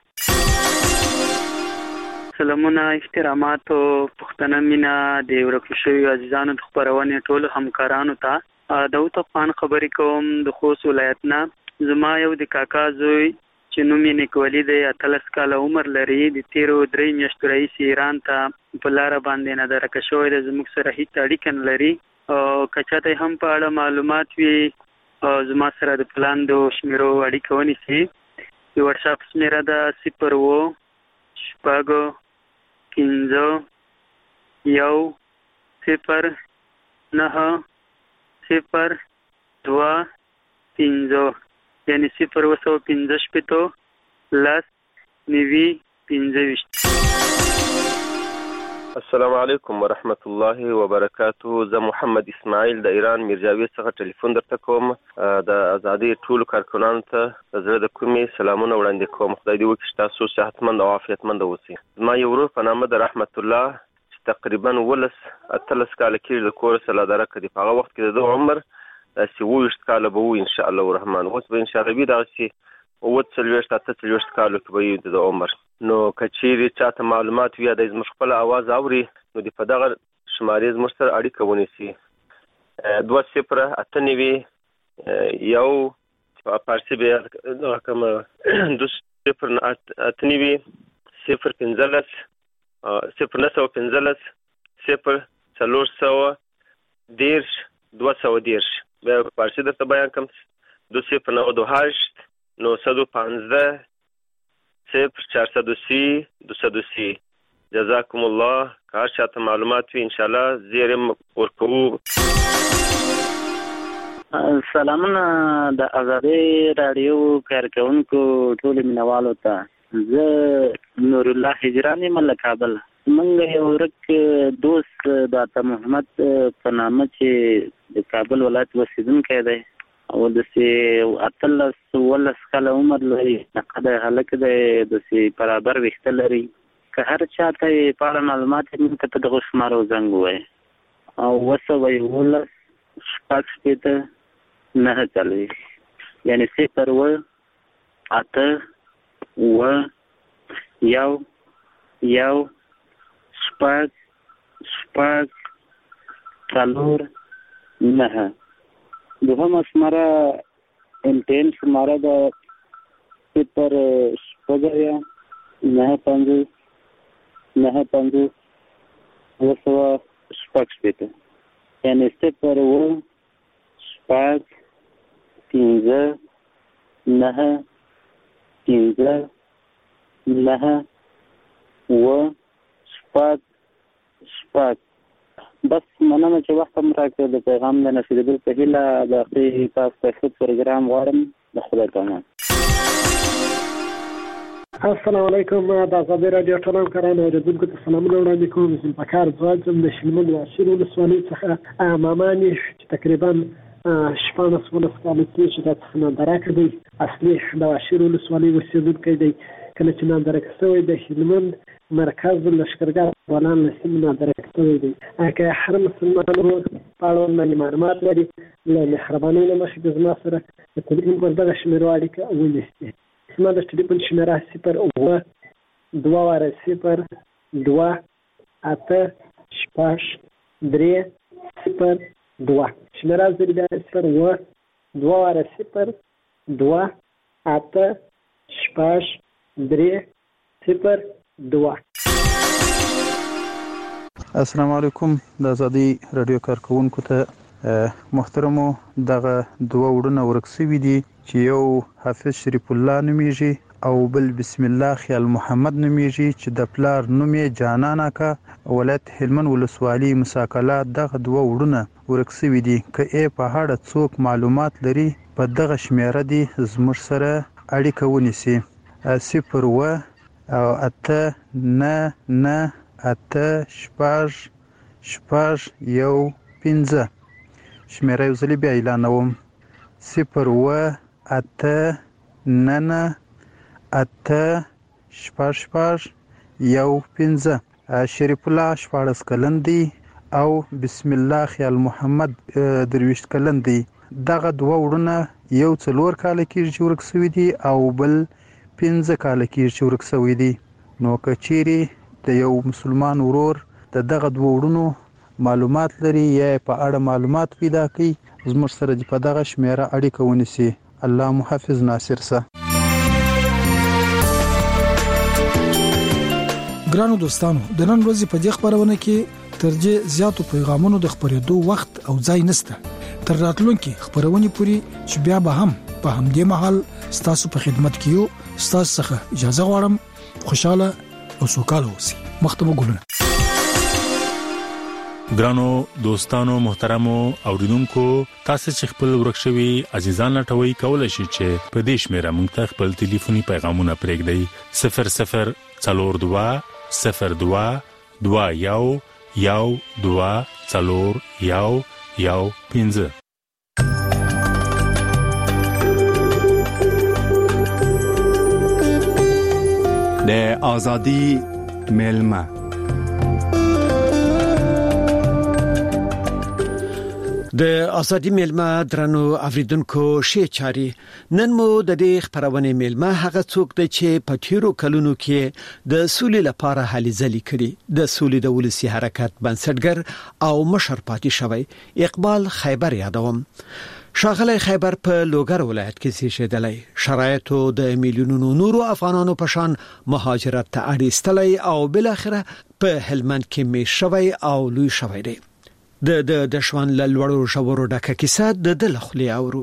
سلامونه، احترامات او پښتنه مینه د ورکو شویو عزیزانو د خپرونې ټولو همکارانو ته. داود افغان خبرې کوم د خوست ولایت نه. زما یو د کاکا زوی چې نوم یې نیکولي دی، اتلس کاله عمر لري. د تیرو درې میاشتو راهیسې ایران ته په لاره باندې نادرکه شوی دی، زموږ سره هیڅ اړیکه نه لري. او که چاته هم په اړه معلومات وي او زما سره د پلاندو شمیرو اړیکه ونیسي. د وټساپ شمیره ده صفر اوه شپږ پنځه یو صفر نهه صفر دوه پنځه، یعنې صفر اوه سوه پنځه شپېته لس نوي پنځه ویشت. السلام علیکم ورحمت الله وبرکاته. زه محمد اسماعیل د ایران میرجاوید څخه ټلیفون درته کوم. د ازادي ټولو کارکونانو ته د زړه د کومې سلامونه وړاندې کوم. خدای دې وکړي چې تاسو صحتمند او عافیتمند اوسئ. زما یو ورور په نامه د رحمت الله چې تقریبا ولس اتلس کاله کېږي د کور څخه لادرکه دي. په هغه وخت کې د ده عمر داسې اووه ویشت کاله به وي انشاءالله الرحمن. اوس به انشاءالله وي دغسې اووه څلوېښت اته څلوېښت کالو کې به وي د ده عمر. نو که چیرې چاته معلومات وي یا د زموږ خپله اواز اوري نو د په دغه شمارې زموږ سره اړیکه ونیسي. دوه صفره اته نوي یو فارسي به دغه کومه دوه صفر اته نوي صفر پنځلس صفر نه سوه پنځلس صفر څلور سوه دېرش دوه سوه دېرش. بیا فارسي درته بیان کړم دو صفر نود و هشت نهصد و پانزده صفر چهارصد و سی دوصد و سی. جزاکم الله. که هر چاته معلومات وي انشاءالله زیرم ورکوو. سلامونه د ازادي رادیو کارکونکو ټولو مینوالو ته. زه نور الله هجران یم له کابل. موږ یو ورک دوست د عطا محمد په نامه چې د کابل ولایت اوسېدونکی دی او داسې اتلس اوولس کاله عمر لري، نقده هلک دی، داسې برابر ویښته لري. که هر چاته یې په اړه معلومات وي موږ ته په دغو شمارو زنګ ووایي. او اوه سوه یولس شپږ شپېته نهه څلوېښت، یعنې صفر اوه اته اوه یو یو شپږ شپږ څلور نهه. دوهمه شماره امتحان شماره ده صفر شپږ اویا نهه پنځوس نهه پنځوس اوه سوه شپږ شپېته، یعنې صفر اوه شپږ پنځه نهه پنځه نهه اوه شپږ شپږ. بس مننه چې وخت هم راکړې. د پیغام د نشریدو په هیله د اخري تاسو ته ښه پروګرام غواړم. د خدای په امان. السلام علیکم. د ازادي راډیو ټول همکارانو اوریدونکو ته سلامونه وړاندې کوم. زه په کار ځوان یم د شلمن واشیر ولسوالۍ څخه ماماني چې تقریبا شپاړس ولس کاله کېږي دا څخه نادرکه دی. اصلي د واشیر ولسوالۍ اوسېدونکی دی. کله چې نادرکه شوی د هلمند مرکز لښکرګاه افغانان له سیمې نادرکه شوی دی. که هر مسلمان ورور په اړوند باندې معلومات لري له مهربانۍ نه مخکې د زما سره د تلیفون پر دغه شمېرو اړیکه ونیسي. زما د ټلیفون شمېره صفر اوه دوه واره صفر دوه اته شپږ درې صفر دوه. شمېره زه بیا صفر اوه دوه واره صفر دوه اته شپږ درې صفر دوه. السلام علیکم. د ازادي رادیو کارکونکو ته محترمو، دغه دوه وړونه ورک شوي دي چې یو حافظ شریف الله نومیږي او بل بسم الله خیال محمد نومیږي چې د پلار نوم یې جانان اکا ولایت هلمند ولسوالي مساکله. دغه دوه وړونه ورک شوي دي. که یې په اړه څوک معلومات لري په دغه شمېره دي زموږ سره اړیکه ونیسي. صفر اوه او اته نه نه اته شپږ شپږ یو پنځه. شمېره یو ځلې بیا اعلانوم. صفر اوه اته نه نه اته شپږ شپږ یو پنځه. شریف الله شپاړس کلن دی او بسم الله خیال محمد درویشت کلن دی. دغه دوه وړونه یو څلور کاله کېږي چې ورک شوي دي او بل پنځه کاله کېږي چې ورک شوي دي. نو که چیرې د یو مسلمان ورور د دغه دوه وړونو معلومات لري یا په اړه معلومات پیدا کړي زموږ سره په دغه شمېره اړیکه ونیسي. الله محافظ. ناصر سه. ګرانو دوستانو د نن ورځې په دې خبرونه کې ترجه زیاتو پیغامونو د خبرېدو وخت او ځای نشته تر راتلونکي خبرونه پوری چې بیا به هم په همدې محل ستاسو په خدمت کې یو ستاسو څخه اجازه غواړم خوشاله او سوکاله اوسئ مختمه ګلونه ګرانو دوستانو محترمو اوریدونکو تاسو چې خپل ورکشوي عزیزان لټوي کولای شئ چې په دې شمیره موږ ته خپل ټلیفوني پیغامونه پرېږدئ صفر صفر څلور دوه صفر دوه دوه یو یو دوه څلور یو یو پنځه د ازادي ملما د ازادي ملما درنو اوریدونکو شي چاري نن مو د دې خبرونه ملما هغه څوک دی چې په تیرو کلونو کې د سولې لپاره هلي ځلي کړي د سولې د ولسی حرکت بنسټګر او مشر پاتې شوی اقبال خیبر یادوم شاغله خیبر په لوګر ولایت کې سیشدلای شرایطو د میلیونونو نورو افغانانو په شان مهاجرت ته اړیستلای او بل اخره په هلمند کې می شوی او لوی شوی دی د د د شوان لړورو شورو ډکه کیسه د د لخلي اورو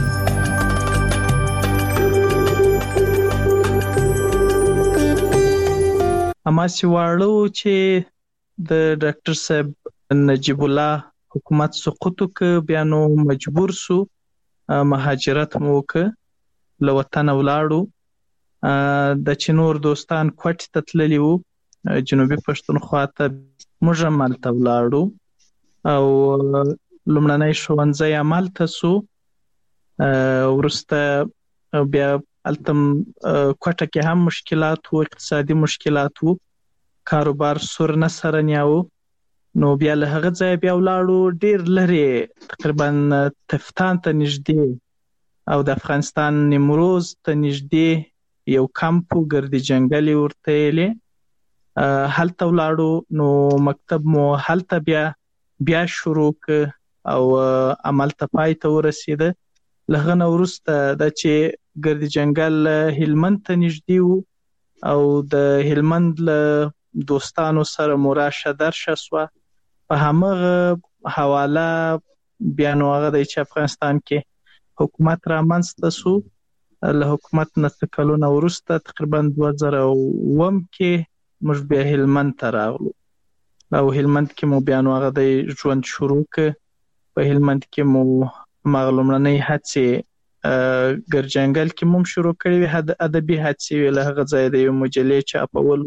اما سیوالو چې د ډاکټر صاحب نجیب الله حکومت سقوط ک بیانو مجبور سو مهاجرت موک لوطن ولاړو د چنور دوستان کوټ تتللی وو جنوبي پښتونخوا ته مجمل تولاړو او لمړنۍ شونځي عمل تاسو ورسته بیا التم کوټه کې هم مشکلات او اقتصادي مشکلات وو کاروبار سر نه سره نیاو نو بیا له هغه ځای بیا ولاړو ډیر لري تقریبا تفتان ته نږدې او د افغانستان نیمروز ته نږدې یو کمپ ګردي جنگلي ورته لې هلته ولاړو نو مکتب مو هلته بیا بیا شروع ک او عمل ته پای ته ورسیده لغه نو ورسته د چې ګردي جنگل هلمند ته نږدې وو او د هلمند له دوستانو سره مراشه درشه سو په همغه حواله بیا نو هغه د افغانستان کې حکومت را منځته سو له حکومت نه تکلونه ورسته تقریبا دوه زره اووه کې موږ بیا هلمند ته راغلو او هلمند کې مو بیا نو هغه د ژوند شروع ک په هلمند کې مو مغلومړنۍ هڅې ګرجنګل کې مو شروع کړې ادبي هڅې ویل هغه ځای د یو مجلې چاپول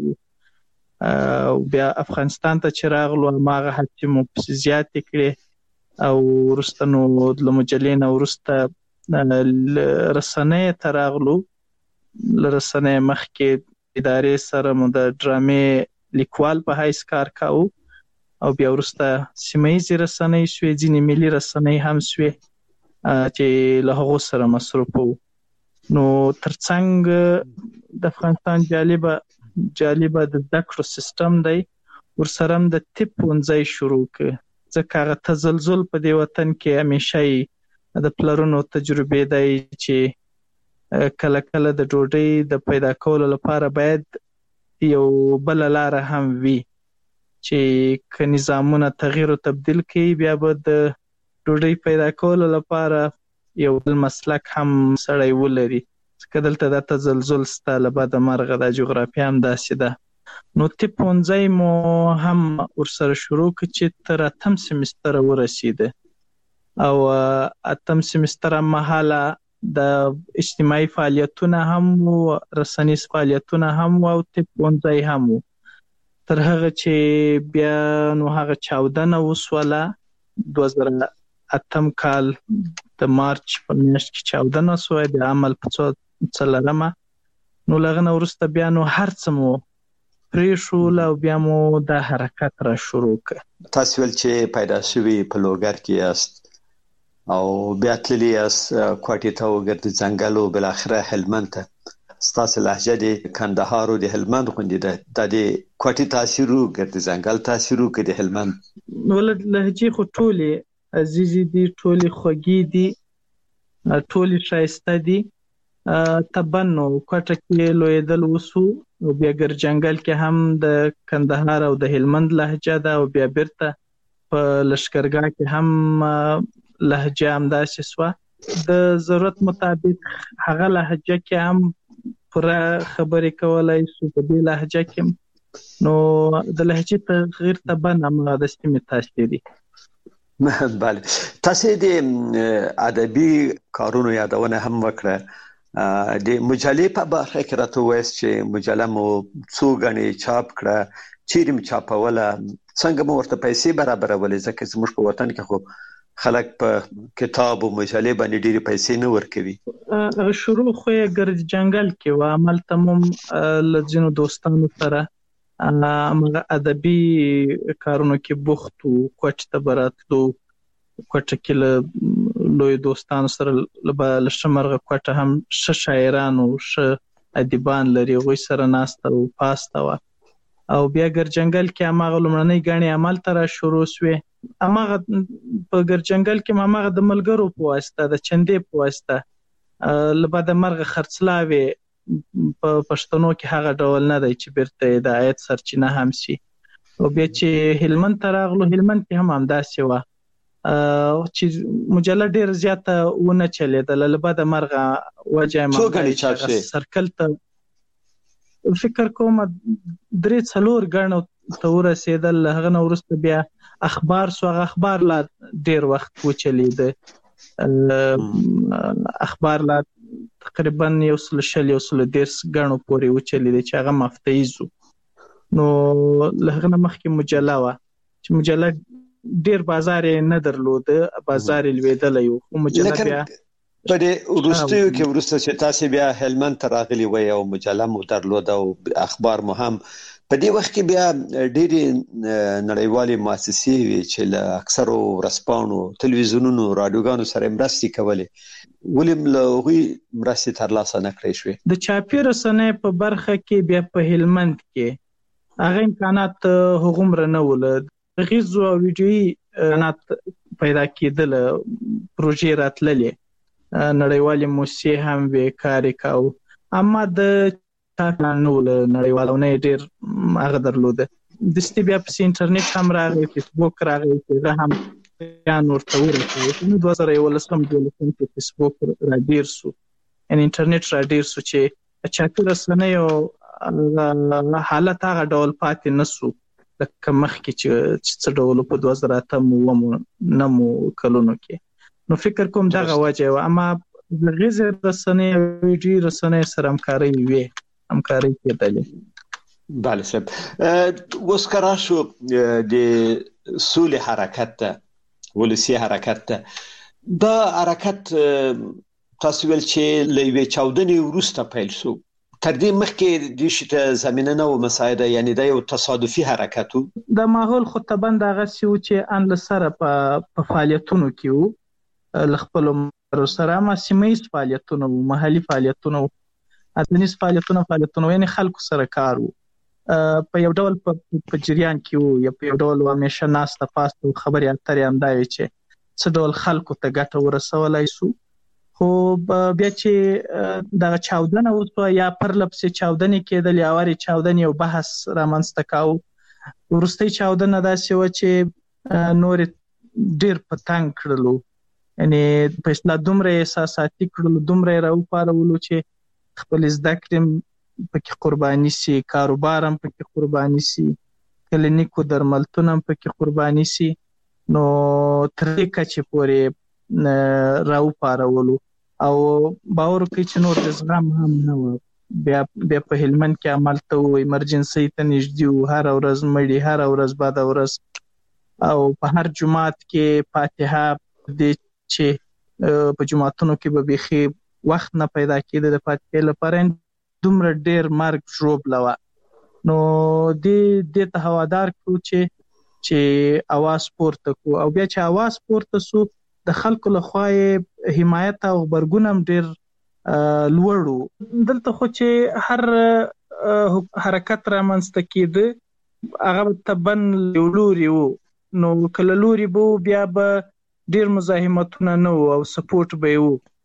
او بیا افغانستان ته چراغلو ماغه هڅې مو زیات کړې او ورستنو د مجلې نو ورسته رسنۍ تراغلو لرسنۍ مخ کې ادارې سره مو د ډرامې لیکوال په هیڅ کار کاو او بیا ورسته سیمایي رسنۍ سوي ځینې ملي رسنۍ هم سوي چې له هغه سره مصروف وو نو ترڅنګ د افغانستان جالبه جالبه د ذکر سیستم دی ورسره د تپ ونځي شروع ک ځکه هغه تزلزل په دی وطن کې همیشه د پلرونو تجربه دی چې کله کله د ډوډۍ د پیدا کولو لپاره باید یو بل لار هم وی چې ک نظامونه تغییر او تبديل کوي بیا به د ډوډۍ پیدا کولو لپاره یو بل مسلک هم سړی ولري ځکه دلته د تزلزل ستاله بعد مرغه د جغرافیا هم داسې ده نو تپونځي مو هم ورسره شروع ک چې تر اتم سمستر ورسیده او اتم سمستر مهاله د اجتماعي فعالیتونه هم او رسنیز فعالیتونه هم او تپونځي هم تر هغه چې بیا نو هغه چاودنه وسوله دوه زره اتم کال د مارچ په میاشت کې چاودنه سوه د عمل په څلرمه نو لغه ورسته بیا نو هرڅ مو پریښول او بیا مو د حرکت را شروع کړ تاسو ول چې پیدا شوی په لوګر کې یاست او بیا تللی یاست کوټې ته وګرځي ځنګل او بل اخره هلمند ته ستاسو لهجه د کندهار او د هلمند غونډې ده د دې کوټې تاثیر وګرځي ځنګل تاثیر وکړي د هلمند ولې لهجه خو ټولې عزیزي دي ټولې خوږې دي ټولې شایسته دي تبن او کوټه کې لویدل وسو او بیا ګرجنګل کې هم د کندهار او د هلمند لهجه ده او بیا بیرته په لشکرګاه کې هم لهجه همداسې سوه د ضرورت مطابق هغه لهجه کې هم پوره خبرې کولای سو په دې لهجه کې نو د لهجې تغییر تبن هم د سیمې تاثیر دی. بله تاسو د ادبي کارونو یادونه هم وکړه د مجلې په برخه کې راته وایي چې مجله مو څو غني چاپ کړه چیرې چاپوله څنګه مو ورته پیسې برابرولې ځکه زموږ په وطن کې خو خلک په کتاب او مجلې باندې ډېری پیسې نه ورکوي. شروع خو یې ګرجنګل کې و عمل تمام لځینو دوستانو سره هغه ادبي کارونو کې بوخت او کوټ ته براتلو کوټه کې له لوی دوستانو سره له شمرغه کوټه هم ش شاعرانو ش ادیبان لري غوي سره ناسته او پاسته و او بیا ګرجنګل کې هغه لمړنۍ غاڼې عمل تر شروع شوه. هغه په ګرجنګل کې هغه د ملګرو په واسطه د چندې په واسطه لبا د مرغ خرڅلاوي په پښتنو کې هغه ډول نه دی چې بیرته د آیت سرچینه هم شي او بیا چې هلمند ته راغلو هلمند کې هم همداسې وه چې مجله ډېر زیاته ونه چلېدله لبا د مرغ وجه یې سرکل ته فکر کوم درې څلور غاڼو ته ورسېدل هغه نه وروسته بیا اخبار سو هغه اخبار لا ډېر وخت وچلېده اخبار لا تقریبا یو سل شل یو سل دېرش غاڼو پورې وچلېده چې هغه مفتیز نو له هغه نه مخکې مجله وه چې مجله ډېر بازار یې نه درلوده بازار یې لوېدلی و خو مجله بیا په دې وروستیو کې وروسته چې تاسو بیا هلمند ته راغلي وئ او مجله مو درلوده او اخبار مو هم په دې وخت کې بیا ډېرې نړیوالې مؤسسې وي چې له اکثرو ورځپاڼو تلویزیونونو راډیوګانو سره مرستې کولې ولې له هغوی مرستې ترلاسه نه کړی شوې؟ د چاپي رسنۍ په برخه کې بیا په هلمند کې هغه امکانات هغومره نه وو له غیزو او ویډیویي امکانات پیدا کېدله پروژې راتللې نړیوالې موسسې هم وې کار یې کاوه اما د چاپلان نه و له نړیوالو نه یې ډېر هغه درلوده دستي بیا پسې انټرنیټ هم راغی فیسبوک راغی چې هغه هم بیان ورته ورسوي نو دوه زره یولسم دولسم کې فیسبوک را ډېر سو یعنې انټرنیټ را ډېر سو چې چاپي رسنیو حالت هغه ډول پاتې نه سو لکه مخکې چې څه ډول په دوه زره اتم اووم نهمو کلونو کې نو فکر کوم دغه وجه و اما د غیزې رسنۍ او ویډیویي رسنۍ سره همکارۍ وې همکارۍ کېدلې. بله صاحب اوس که راشو د سولې حرکت ته ولسي حرکت ته دا حرکت تاسو ویل چې له یوې چاودنې وروسته پیل شو تر دې مخکې دې شي ته زمینه نه وه مساعده یعنې دا یو تصادفي حرکت و د ماحول خو طبعا دغسې و چې ان له سره په فعالیتونو کې وو له خپلو ملګرو سره اما سیمه ییز فعالیتونه وو محلي فعالیتونه وو اتنیز فعالیتونه فعالیتونه یعنې خلکو سره کار وو په یو ډول په جریان کې وو یا په یو ډول همیشه ناسته پاسته وو خبرې اترې همدا وې چې څه ډول خلکو ته ګټه ورسولی سو خو بیا چې دغه چاودنه وسوه یا پرله پسې چاودنې کېدلې اورې چاودنې یو بحث رامنځته کاوه وروستۍ چاودنه داسې وه چې نور ډېر په تنګ کړلو یعنې په اصطلاح دومره احساساتي کړلو دومره یې راوپارولو چې خپلې زده کړې پکې قرباني سي کاروبار هم پکې قرباني سي کلینیکو درملتون هم پکې قرباني سي نو تر دې کچې پورې راوپارولو او باور وکړئ چې نور د زغم هم نه وه بیا بیا په هلمند کې همالته وو ایمرجنسۍ ته نږدې وو هره ورځ مړي هره ورځ بده ورځ او په هر جومات کې فاتحه دې چې په جوماتونو کې به بیخي وخت نه پیدا کېده د فاتحې لپاره دومره ډېر مرګ ژوبله وه نو دې دې ته هوادار کړو چې چې اواز پورته کړو او بیا چې اواز پورته سو د خلکو لخوا یې حمایت او غبرګون هم ډېر لوړ و دلته خو چې هر حرکت رامنځته کېده هغه طبعا یو لوري و نو که له لوري به بیا به ډېر مزاحمتونه نه و او سپورټ به یې و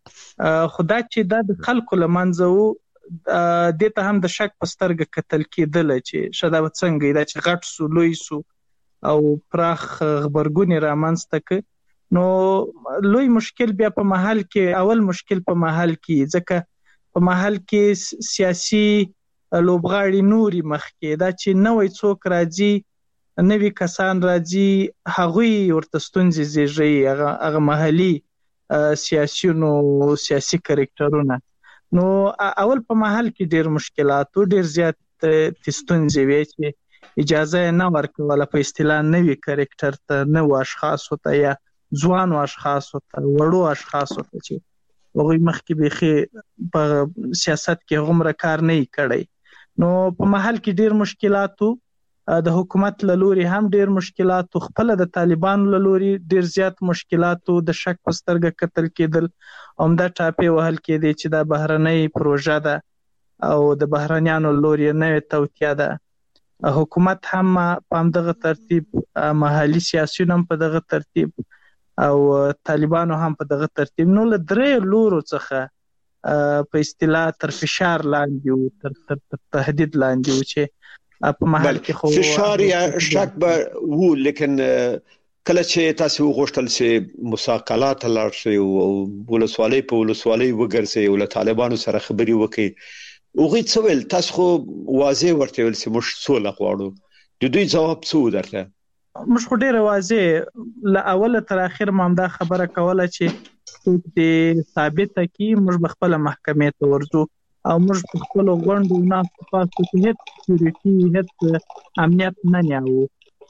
خدا چې دا د خلکو لمنځه وو دې ته هم د شک په سترګه کتل کېدل چې شدا به څنګه دا چې غټ سو لوی سو او پراخ خبرګونې رامنځته ک نو لوی مشکل بیا په محل کې اول مشکل په محل کې ځکه په محل کې سیاسي لوبغاړي نوري مخکې دا چې نوې څوک راځي نوې کسان راځي هغوی ورته ستونزې زیږوي هغه هغه محلي سیاسيونو سیاسي کرکټرونه نو اول په محل کې ډېر مشکلات او ډېر زیات ستونزې وي چې اجازه نه ورکوله په اصطلاح نوي کرکټر ته نو اشخاص ته یا ځوانو اشخاص ته وړو اشخاص ته چې هغوی مخکې بیخي په سیاست کې غومره کار نه کړی نو په محل کې ډېر مشکلات د حکومت له لوري هم ډېر مشکلات خپل د طالبانو له لوري ډېر زیات مشکلات د شک په سترګه کتل کېدل همدا ټاپې وهل کېدې چې دا بهرنۍ پروژه ده او د بهرنیانو لوري نوې توطیه ده حکومت هم په همدغه ترتیب محلي سیاسيون هم په دغه ترتیب او طالبانو هم په دغه ترتیب نو له درې لورو څخه په اصطلاح تر فشار لاندې او تر تر تهدید لاندې و چې په محل کې خو فشار یا شک به وو لیکن کله چې تاسو غوښتل چې مساقلات لاړ شي او ولسوالۍ په ولسوالۍ وګرځي او له طالبانو سره خبري وکړي اوغه څه ویل تاسو خو واضح ورته ویل چې موږ سوله غواړو د دوی جواب څه درته موږ خو ډېر واضح له اوله تر اخر مامدا خبره کوله چې د ثابته کی موږ خپل محکمې ته ورځو او موږ په خپل غونډو نه تاسو ته هیڅ سکیورټي هیڅ امنیت نه نیاو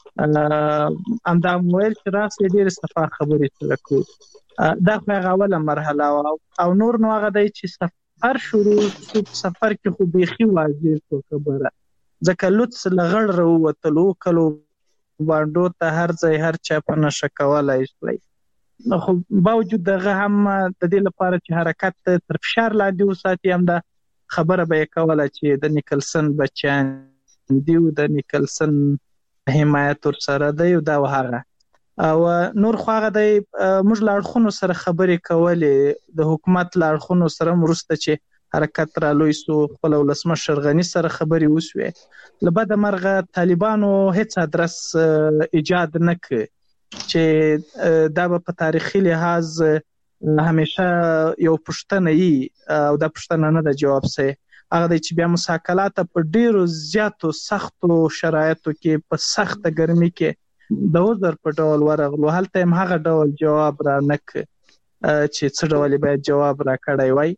امدا مویل چې راځي ډېر صفه خبرې سره کوو دا خو اوله مرحله او نور نو هغه دی چې هر شروع سفر کې خو بيخي واضح څه خبره ځکه لوتس لغړ وروتلو کلو باندې ته هر ځای هر چا په نشه کولای شي نو خو باوجود دغه هم د دې لپاره چې حرکت تر فشار لاندې وساتي هم دا خبره به کوله چې د نیکلسن بچان دیو د نیکلسن حمایت ور سره دی او دا وهغه او نور خو هغه د موږ لاړخونو سره خبرې کولې د حکومت لاړخونو سره مرسته چې حرکت را لوي سو خپل ولسمشر غنی سره خبرې وسوي لبد مرغه طالبانو هیڅ ادرس ایجاد نه ک چې دا په تاریخي لحاظ همیشه یو پښتنه ای او دا پښتنه نه د جواب سي هغه د چې بیا مساکلات په ډیرو زیاتو سختو شرایطو کې په سخت ګرمي کې د وزر په ډول ورغلو هلته هم هغه ډول جواب را نک چې څه ډول به جواب را کړی وای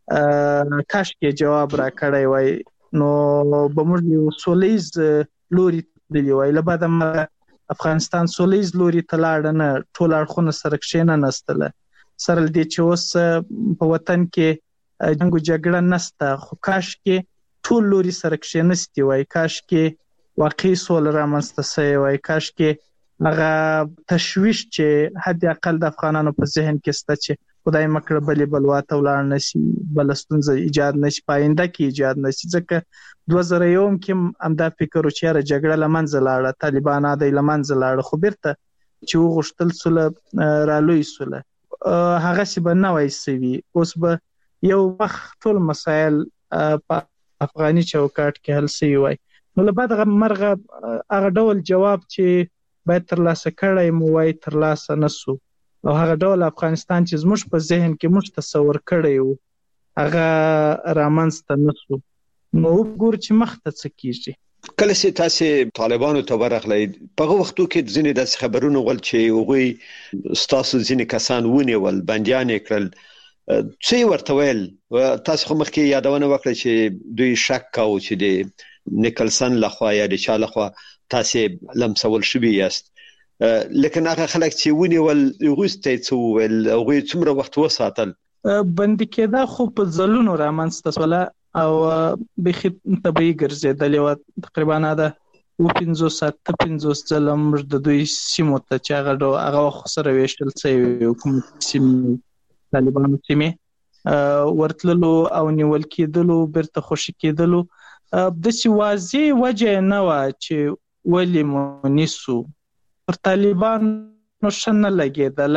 کاش کې جواب را کړی وای نو به موږ یو سولیز لوري دی وای له بعد افغانستان سولیز لوري تلاړ نه ټول اړخونه سره کښینه نستله سره دې چې اوس په وطن کې جنگ او جګړه نسته خو کاش کې ټول لوري سره کښینستی وای کاش کې واقعي سوله رامنځته شوی وای کاش کې هغه تشویش چې حد اقل د افغانانو په ذهن کې سته چې خدای مکړه بلې بلوا ته ولاړ نشي بل ستونزه ایجاد نشي پاینده کې ایجاد نشي ځکه دوه زره یو کې همدا فکر و چې را جګړه لمنځه لاړه طالبان د لمنځه لاړه خو بیرته چې وغوښتل سوله را لوی سوله هغه سی به نه وای سوي اوس به یو وخت ټول مسایل په افغاني چوکاټ کې حل سوي وای نو له بعد مرغه هغه ډول جواب چې باید ترلاسه کړی مو وای ترلاسه نسو او هغه ډول افغانستان چې زموږ په ذهن کې موږ تصور کړی وو هغه رامنځته نسو نو وګور چې مخته څه کیږي کله چې تاسو طالبانو ته ورغلئ په هغه وختو کې ځینې د خبرونو ول چې هغوی ستاسو ځینې کسان ونیول بندیان کړل څه ورته ویل تاسو خو مخکې یادونه وکړه چې دوی شک کاوه چې د نیکلسن لخوا یا د چا لخوا تاسو لمسول شوی یاست لیکن هغه خلک چې ونیول غوسته څو ول هغه څومره وخت وساتل بند کېدا خو په ځلونو رامنځته سوله او به طبيعي ګرځیدل او تقریبا دا و پنځوس سات پنځوس ځله موږ د دوی سیمو ته چې هغه هغه سره ویشتل څه حکومت سیمه طالبانو سیمه ورتللو او نیول کېدلو برته خوشی کېدلو د سی واضح وجه نه و چې ولی مونیسو پر طالبان نو شنه لګیدله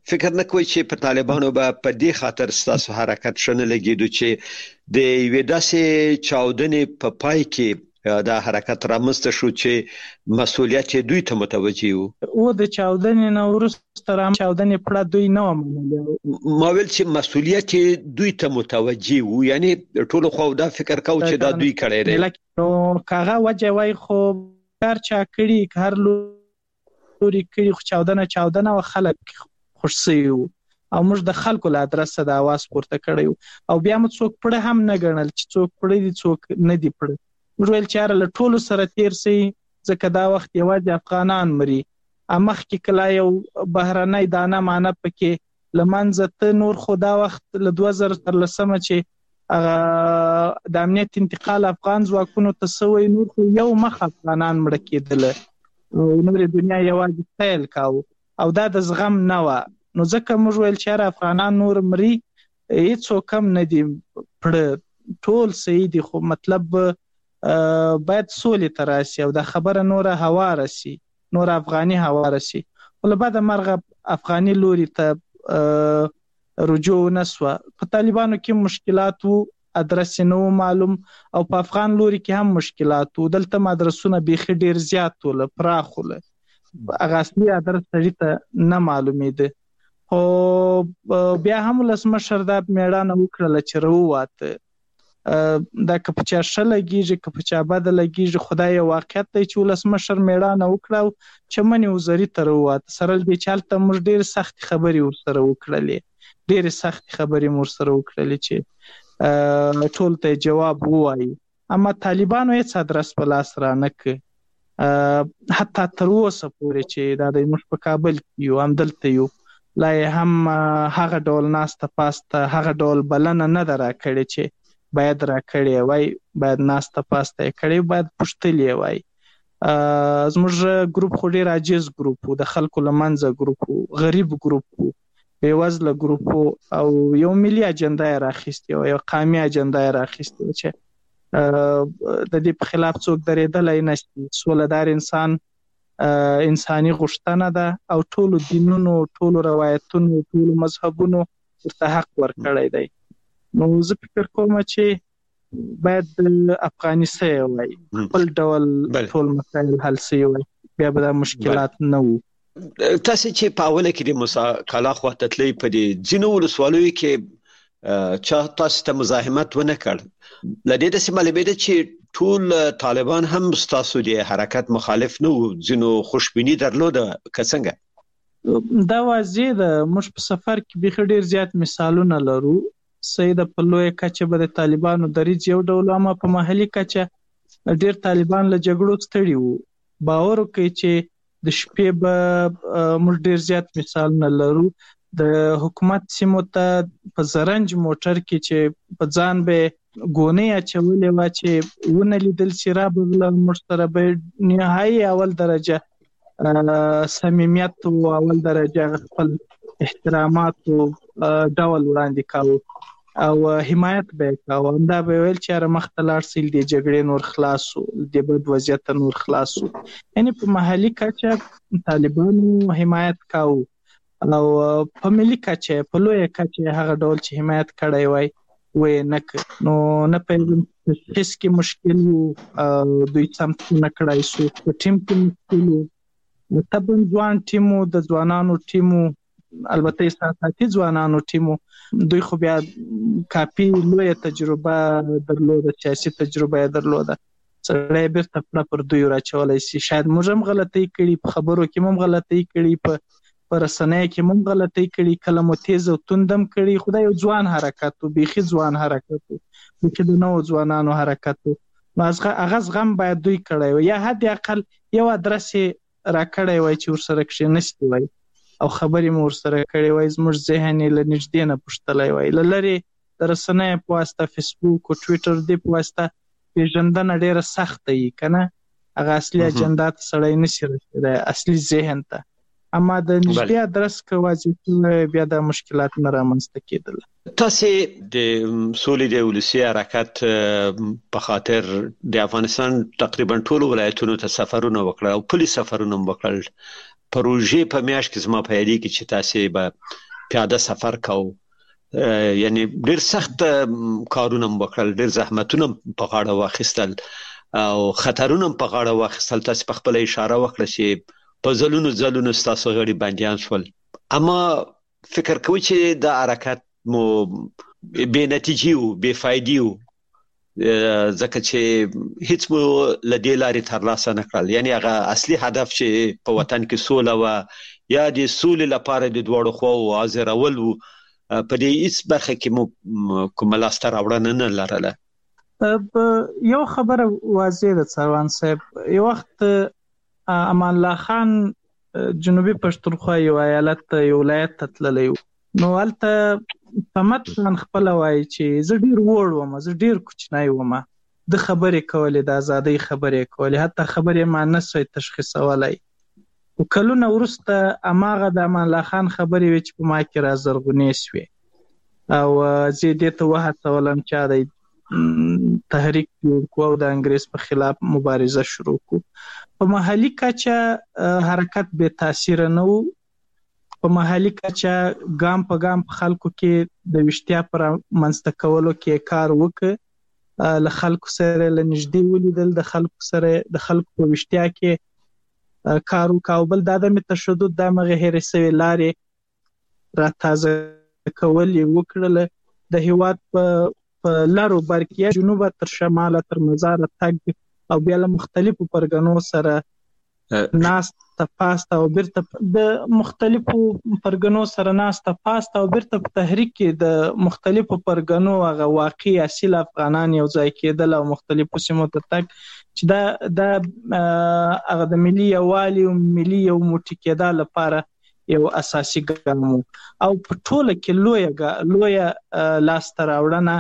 فکر نه کوئ چې په طالبانو به په دې خاطر ستاسو حرکت شنه لګیدو چې د یوې داسې چاودنې په پای کې دا حرکت رامنځته شو چې مسؤلیت دوی ته متوجي وو؟ او د چاودنې نه وروسته را چاودنې پړه دوی نه ومنله. ما ویل چې مسؤلیت دوی ته متوجي وو، یعنی ټول خو دا فکر کاو چې دا دوی کړی دی. نو کاغه وجه وای خو کار چا کړي هر لوري کړي خو چاودنه چاودنه او خلک خوشسي وو او موږ د خلکو له ادرسه د आवाज پورته کړی او بیا موږ څوک پړه هم نه ګڼل چې څوک پړه دي څوک نه دی پړه. موږ ویل چې هر له ټولو سره تیر سي ځکه دا وخت یوازې افغانان مري. امخ کې کله یو بهرنۍ دانه معنی پکې لمنځه ته نور خو دا وخت له دوه زره ترلسمه چې د امنیت انتقال افغان ځواکونو ته سوی نور خو یو مخ افغانان مړه کېدله او نور دنیا یوازې سیل کاو او دا د زغم نه و. نو ځکه موږ ویل چې هر افغانان نور مري هیڅوک کم نه دي پړه ټول صحیح دي خو مطلب باید سولې ته راسي او دا خبره نوره هواره سي، نوره افغاني هواره سي. خو له بعده مرغه افغاني لوري ته رجوع نه سوه. په طالبانو کې مشکلات وو، ادرس نه و معلوم او په افغان لوري کې هم مشکلات وو. دلته هم ادرسونه بیخي ډېر زیات وله پراخ وله هغه اصلي ادرس سړي ته نه معلومېده. خو بیا هم ولسمشر دا مېړانه وکړله چې راوواته. دا که په چا ښه لګېږي که په چا بده لګېږي خدای یو واقعیت دی چې ولسمشر مېړانه وکړه او چمنې وزري ته راوواته. سره له دې چې هلته موږ ډېرې سختې خبرې ورسره وکړلې ډېرې سختې خبرې مو ورسره وکړلې چې ټول ته جواب ووایي. اما طالبانو هېڅ ادرس په لاس رانه کړ حتی تر اوسه پورې چې دا دی موږ په کابل کې یو همدلته یو لا یې هم هغه ډول ناسته پاسته هغه ډول بلنه نه ده راکړې چې باید را کړی وای، باید ناسته پاسته یې کړی، باید پوښتلې وای. زموږ ګروپ خو ډېر عاجز ګروپ و، د خلکو له منځه ګروپ و، غریب ګروپ و، بېوزله ګروپ و او یو ملي اجنډا یې راخیستې وه، یو قامي اجنډا یې راخیستې وه چې د دې په خلاف څوک درېدلی نه شي. سولهدار انسان انساني غوښتنه ده او ټولو دینونو ټولو روایتونو ټولو مذهبونو ورته حق ورکړی دی. نو زه فکر کوم چې باید افغاني سوی وای، خپل ډول ټول مسایل حل سوی وای، بیا به دا مشکلات نه وو. تاسو چې په اوله کې د موسی کالا خواته تللی په دې ځینو ولسوالیو کې چا تاسو ته مزاحمت ونه کړ؟ له دې داسې معلومېده چې ټول طالبان هم ستاسو د حرکت مخالف نه وو، ځینو خوشبیني درلوده که څنګه؟ دا واضح ده. موږ په سفر کې بیخي ډېر زیات مثالونه لرو. صحیح ده په لویه کچه به د طالبانو دریځ یو ډول اما په محلي کچه ډېر طالبان له جګړو ستړي وو. باور وکړئ چې د شپې به موږ ډېر زیات مثالونه لرو. د حکومت سیمو ته په زرنج موټر کې چې په ځان به ګونۍ اچولې وه چې ونه لیدل سي رابغله موږ سره به نهایي اول درجه صمیمیت و اول درجه خپل احترامات و ډول وړاندې کاوه او حمایت به یې کاوه. همدا به ویل چې یاره مخته لاړ سئ د جګړې نور خلاص شو، د بد وضعیته نور خلاص شو. یعنې په محلي کچه طالبانو حمایت کاوه او په ملي کچه په لویه کچه هغه ډول چې حمایت کړی وای ویې نه کړ. نو نه پوهېږم تشخیص کې مشکل و، دوی سمت نه کړی شو، په ټیم کې مشکل و، طبعا ځوان ټیم و، د ځوانانو ټیم و، البته احساساتي ځوانانو ټیم و. دوی خو بیا کافي لویه تجربه درلوده، سیاسي تجربه یې درلوده، سړی بیرته پړه پر دوی راچولی سي. شاید موږ هم غلطۍ کړي، په خبرو کې هم غلطۍ کړي، په په رسنیو کې هم غلطۍ کړي، کله مو تیز او توند هم کړي. خو دا یو ځوان حرکت و، بیخي ځوان حرکت و، بیخي د نوو ځوانانو حرکت و. نو هغه زغم باید دوی کړی و، یا حد اقل یو ادرس یې راکړی وای چې ورسره کښېنستی وای او خبرې مو ورسره کړې وای، زموږ ذهن یې له نږدې نه پوښتلی وای. له لرې د رسنیو په واسطه، فیسبوک او ټویټر دې په واسطه پېژندنه ډېره سخته وي که نه، هغه اصلي اجنډا ته سړی نشي رسېدی، اصلي ذهن ته. اما د نږدې ادرس کوازي بیا د مشکلات نه رامنځته کېدل. تاسو د سولې د ولسی حرکت په خاطر د افغانستان تقریبا ټول ولایتونو ته سفرونه وکړل او پولیس سفرونه وکړل. پروژې په میاشت کې زما په یادی کې چې تاسو به پیاده سفر کوو، یعنی ډیر سخت کارونه وکړل، ډیر زحمتونه په غاړه واخیستل او خطرونه په غاړه واخیستل. تاسو په خپل اشاره وکړه چې په ځلونو ځلونو تاسو غړي بنديان شول، اما فکر کوئ چې د حرکت مو بې نتیجې او بې فایدې وو، ځکه چې هیڅ مو له دې لارې ترلاسه نه کړل. یعنی هغه اصلي هدف چې په وطن کې سوله وه یا د سولې لپاره د دواړو خواو حاضرول وو، په دې هیڅ برخه کې مو کومه لاسته راوړنه نه لرله. یو خبره واضح ده سروان صاحب، یو وخت امان الله خان جنوبي پښتونخوا یو ایالت یو ولایت ته تللی و، نو هلته په متن خپل وایي چې زه ډیر وړ وم، زه ډیر کوچنی وم، د خبرې کولې، د ازادۍ خبرې کولې، حتی خبرې ما نه سوی تشخیصولی. او کلونه وروسته هماغه د امان الله خان خبرې وې چې په ما کې را زرغونې سوې او زه یې دې ته وهڅولم چې د تحریک جوړ کړو او د انګریز په خلاف مبارزه شروع کړو. په محلي کچه حرکت بې تاثیره نه و، په محلي کچه ګام په ګام په خلکو کې د ویشتیا پر منځته کولو کې کار وکړ، له خلکو سره له نږدې ولیدل، د خلکو سره د خلکو په ویشتیا کې کار وکړ. او بل دا د تشدد د مغه هېرې سوې لارې را تازه کول یې وکړل. د هیواد په په لارو برکیه جنوبه تر شماله تر مزاره تګ او بیا له مختلفو پرګنو سره ناسته پاسته او بیرته د مختلفو پرګنو سره ناسته پاسته او بیرته په تحریک کې د مختلفو پرګنو هغه واقعي اصیل افغانان یو ځای کېدل او مختلفو سیمو ته تګ چې دا د هغه د ملي یووالي او ملي یو موټی کېدا لپاره یو اساسي ګام او په ټوله کې لویه لویه لاسته راوړنه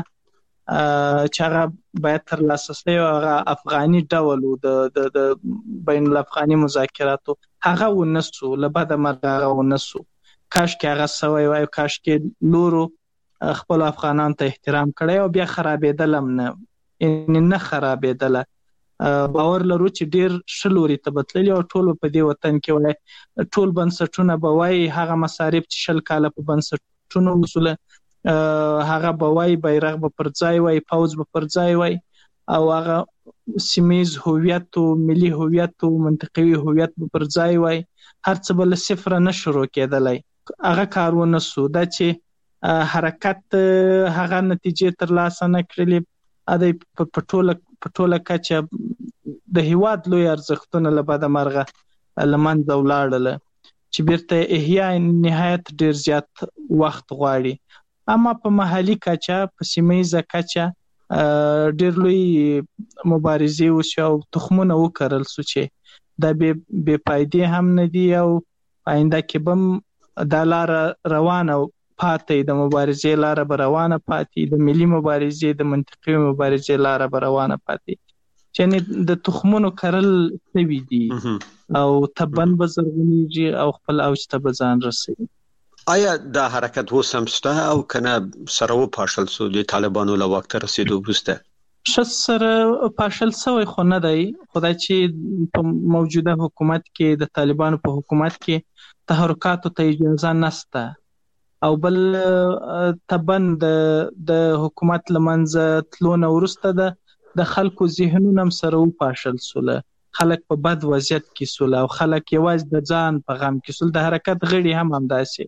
چې هغه باید ترلاسه شي او هغه افغاني ډول د د بین الافغاني مذاکراتو هغه ونسو له بعد مرغه هغه ونسو. کاش کې هغه سوی وای، کاش کې نورو خپل افغانان ته احترام کړی او بیا خرابېدل هم نه، یعنې نه خرابېدله. باور لرو چې ډیر ښه لوري ته به تللي او ټول په دې وطن کې وای، ټول بنسټونه به وایي هغه مصارف چې شل کاله په بنسټونو وسوله هغه به وای، بیرغ به پر ځای وای، پوځ به پر ځای وای او هغه سیمیز هویت او ملي هویت او منطقوي هویت به پر ځای وای، هر څه به له صفر نه شروع کېدلی. هغه کار ونه سو. دا چې حرکت هغه نتیجې ترلاسه نه کړلې، ا په ټوله په ټوله کچه د هیواد لوی ارزښتونه له بعد مرغه له منځه ولاړل چې بیرته احیا نهایت ډیر زیات وخت غواړي. اما په محلي کچه په سیمه کچه ډیر لوی مبارزې وشو او تخمونه وکرل سو چې دا بې فایدې هم نه دي او آینده کې بم دا لار روانه پاتې، د مبارزې لار به روانه پاتې، د ملي مبارزې د منطقي مبارزې لار به روانه پاتې، چې د تخمونو کرل سوي دي او تبن به زرغونیږي او خپل اوج ته به ځان رسوي. آیا دا حرکت اوس هم شته او کنه سره وپاشل سو د طالبانو له وخت رسیدو وروسته؟ ښه سره پاشل سوی خو نه دی، خدای چې په موجوده حکومت کې د طالبانو په حکومت کې تحرکاتو ته اجازه نسته او بل تبن د حکومت لمنځه تلو نه وروسته ده د خلکو ذهنونه هم سره وپاشل سوله، خلک په بد وضعیت کې سوله او خلک یوازې د ځان په غم کې سول. د حرکت غړي هم همداسې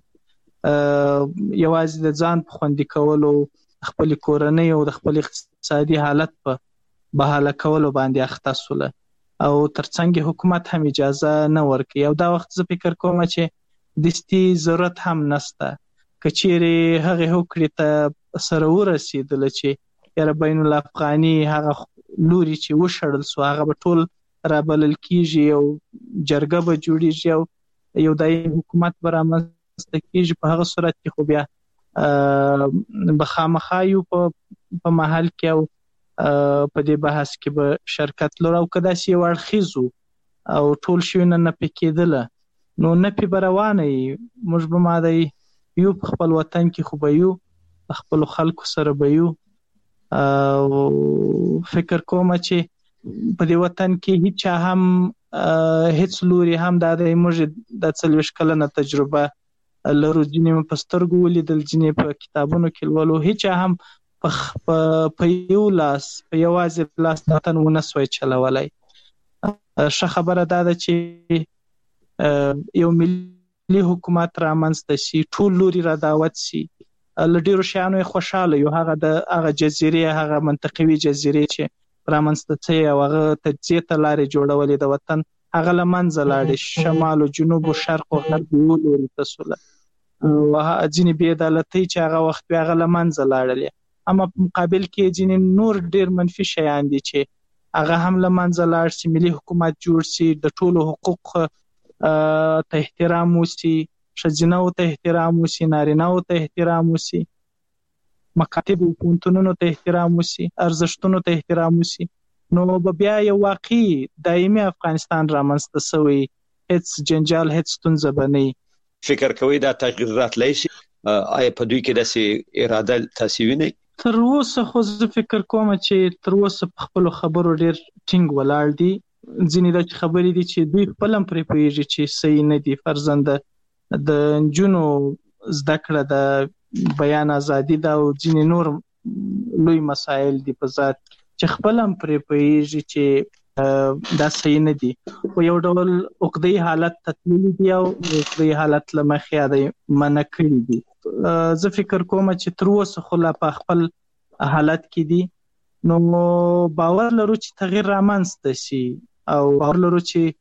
یوازې د ځان په خوندي کولو، خپل کورنۍ او د خپل اقتصادي حالت په بحاله کولو باندې اخته سوله او ترڅنګ حکومت هم اجازه نه ورکوي. او دا وخت زه فکر کوم چې دستي ضرورت هم نسته، که چیرې هغې هوکړې ته سره ورسېدله چې یاره بین الافغاني هغه لوري چې وشړل سو هغه به ټول رابلل کېږي او جرګه به جوړېږي او یو دایمي حکومت به رامنځته کېږي، په هغه صورت کې خو بیا به خامخا یو په محل کې او په دې بحث کې به شرکت لرو او که داسې یو اړخیز او ټول شیونه نه پکېدله نو نه پې به روانه یي، موږ به ما دی یو په خپل وطن کې خو به یو خپلو خلکو سره به یو. او فکر کوم چې په دې وطن کې هیچا هم هیڅ لوري هم دا دی موږ د څلوېښت کلنه تجربه لرو، ځینې مې په سترګو ولیدل، ځینې په کتابونو کې لولو، هیچا هم په یو لاس په یوازې لاس د وطن ونه سوی چلولی. ښه خبره دا ده چې یو ملي حکومت رامنځته شي، ټول لوري را دعوت شي، له ډېرو شیانو یې خوشحاله یو، هغه د هغه جزیرې هغه منطقوي جزیرې چې رامنځته څه او هغه تجزیې ته لارې جوړولې د وطن، هغه له منځه لاړې، شمال و جنوب و شرق و غرب یو لوري ته سوله. ځینې بې عدالتۍ چې هغه وخت وې هغه له منځه لاړلې، اما په مقابل کې ځینې نور ډېر منفي شیان دي چې هغه هم له منځه لاړ شي، ملي حکومت جوړ شي، د ټولو حقوق ته احترام وشي، ښځینه‌و ته احترام وشي، نارینه‌و ته احترام وشي، مکاتبو پوهنتونونو ته احترام وشي، ارزښتونو ته احترام وشي، نو به بیا یو واقعي دایمي افغانستان رامنځته شوی، هیڅ جنجال هیڅ ستونزه به نه وي. فکر کوئ دا تغییر راتلی شي؟ آیا په دوی کې داسې اراده تاسې وینئ؟ تر اوسه خو زه فکر کوم چې تر اوسه په خپلو خبرو ډېر ټینګ ولاړ دي. ځینې داسې خبرې دي چې دوی خپل هم پرې پوهېږي چې صحیح نه دي. فرضاً د نجونو زده کړه د بیان ازادي ده او ځینې نور لوی مسایل دي په ذات چې خپل هم پرې پوهېږي چې دا صحیح نه دي، خو یو ډول عقده‌يي حالت ته تللي دي او عقده‌يي حالت له مخې د منع کړي دي. زه فکر کوم چې تر اوسه خو لا په خپل حالت کې دي، نو باور لرو چې تغییر رامنځته شي او باور لرو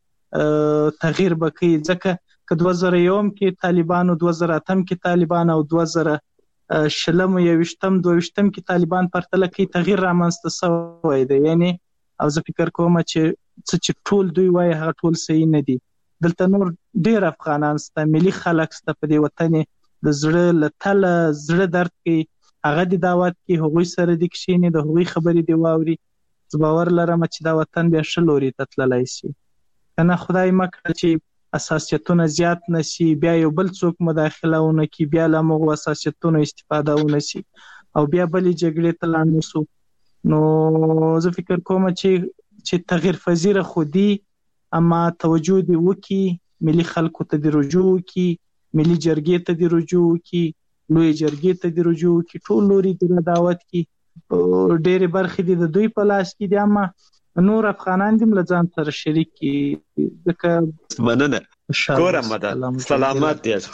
چې تغییر به کوي، ځکه که دوه زره یوم کې طالبانو، دوه زره اتم کې طالبان او دوه زره شلم او یوویشتم دوه ویشتم کې طالبان پرتله کوي، تغییر رامنځته شوی دی. یعنی او زه فکر کوم چې څه چې ټول دوی وایي هغه ټول صحیح نه دي. دلته نور ډېر افغانان شته، ملي خلک شته په دې وطن، د زړه له تله زړه درد کوي، هغه دې دعوت کوي، هغوی سره دې کښېني، د هغوی خبرې دې واوري. زه باور لرم چې دا وطن بیا ښه لوري ته تللی شي، که نه خدای مه کړه چې حساسیتونه زیات نه شي، بیا یو بل څوک مداخله ونه کړي، بیا له همغو حساسیتونو استفاده ونه شي او بیا بلې جګړې ته لاړ نه شو. نو زه فکر کوم چې چې تغییر پذیره خو دي، اما توجه دې وکړي، ملي خلکو ته دې رجوع وکړي، ملي جرګې ته دې رجوع وکړي، لوی جرګې ته دې رجوع وکړي، ټول لوري دې دعوت کړي. ډېرې برخې دې د دوی په لاس کې دي، اما نور افغانان دې له ځان سره شریک کړي. ځکه مننه ګوره مدن سلامت دی.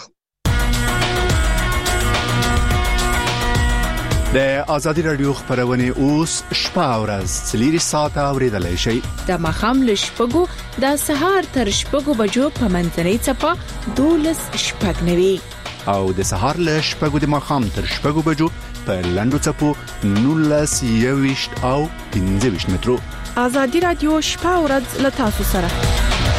د آزادی رادیو خبرونه اوس شپه او ورځ څلور ساعته اوریدلای شئ. د مخام له شپږو د سهار تر شپږو بجو په منځنۍ چپه دولس شپږ نوي او د سهار له شپږو د مخام تر شپږو بجو په لندو چپو نولس یويشت او پنځه ویشت مترو. آزادی رادیو شپه او ورځ له تاسو سره.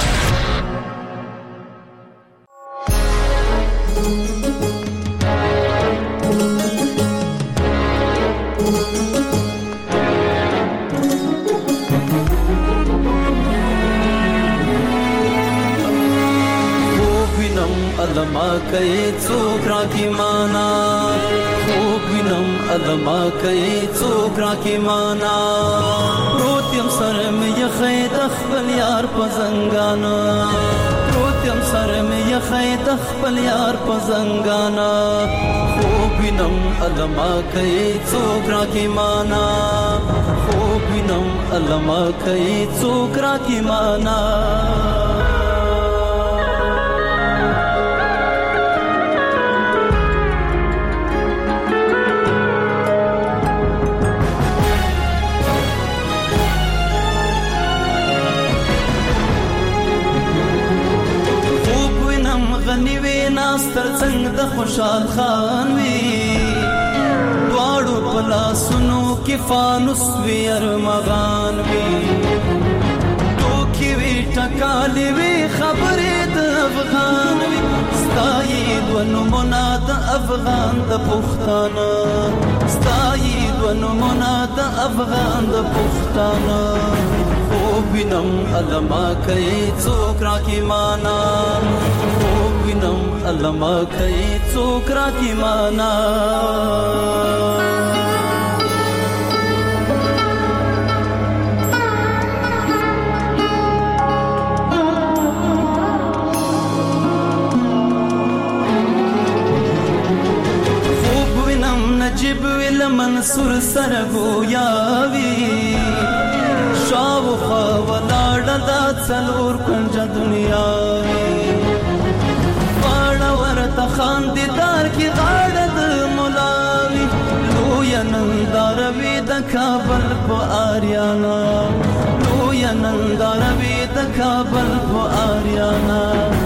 ادما کوي څوک راکی مانا، خوب وینم ادما کوي څوک راکی مانا، روتیم سره مې یخې د خپل یار په زنګانا، روتیم سره مې یخې د خپل یار په زنګانا، خوب وینم ادما کوي څوک راکی مانا، خوب وینم ادما کوي څوک راکی مانا. ستر څنګه د خوشحال خان وی، دواړو پلاسونو کې فانوس وی ارمغان وی، ټوکی وی ټکالې وی خبرې د افغان وی، ستایي دونمونه د افغان د پښتانه، ستایي دونمونه د افغان د پښتانه، خوب وینم ادما کوي څوک راکی مانا، علما کوي څوک را کی معنا نجیب ویل منصور سرګویاوی شاوخوا ولاړ د څلور کنج دنیا واړه ورته خاندیدار کی غاړه د مولاوی لوی نندار وی د کابل په آریانا لوی نندار وی د کابل په آریانا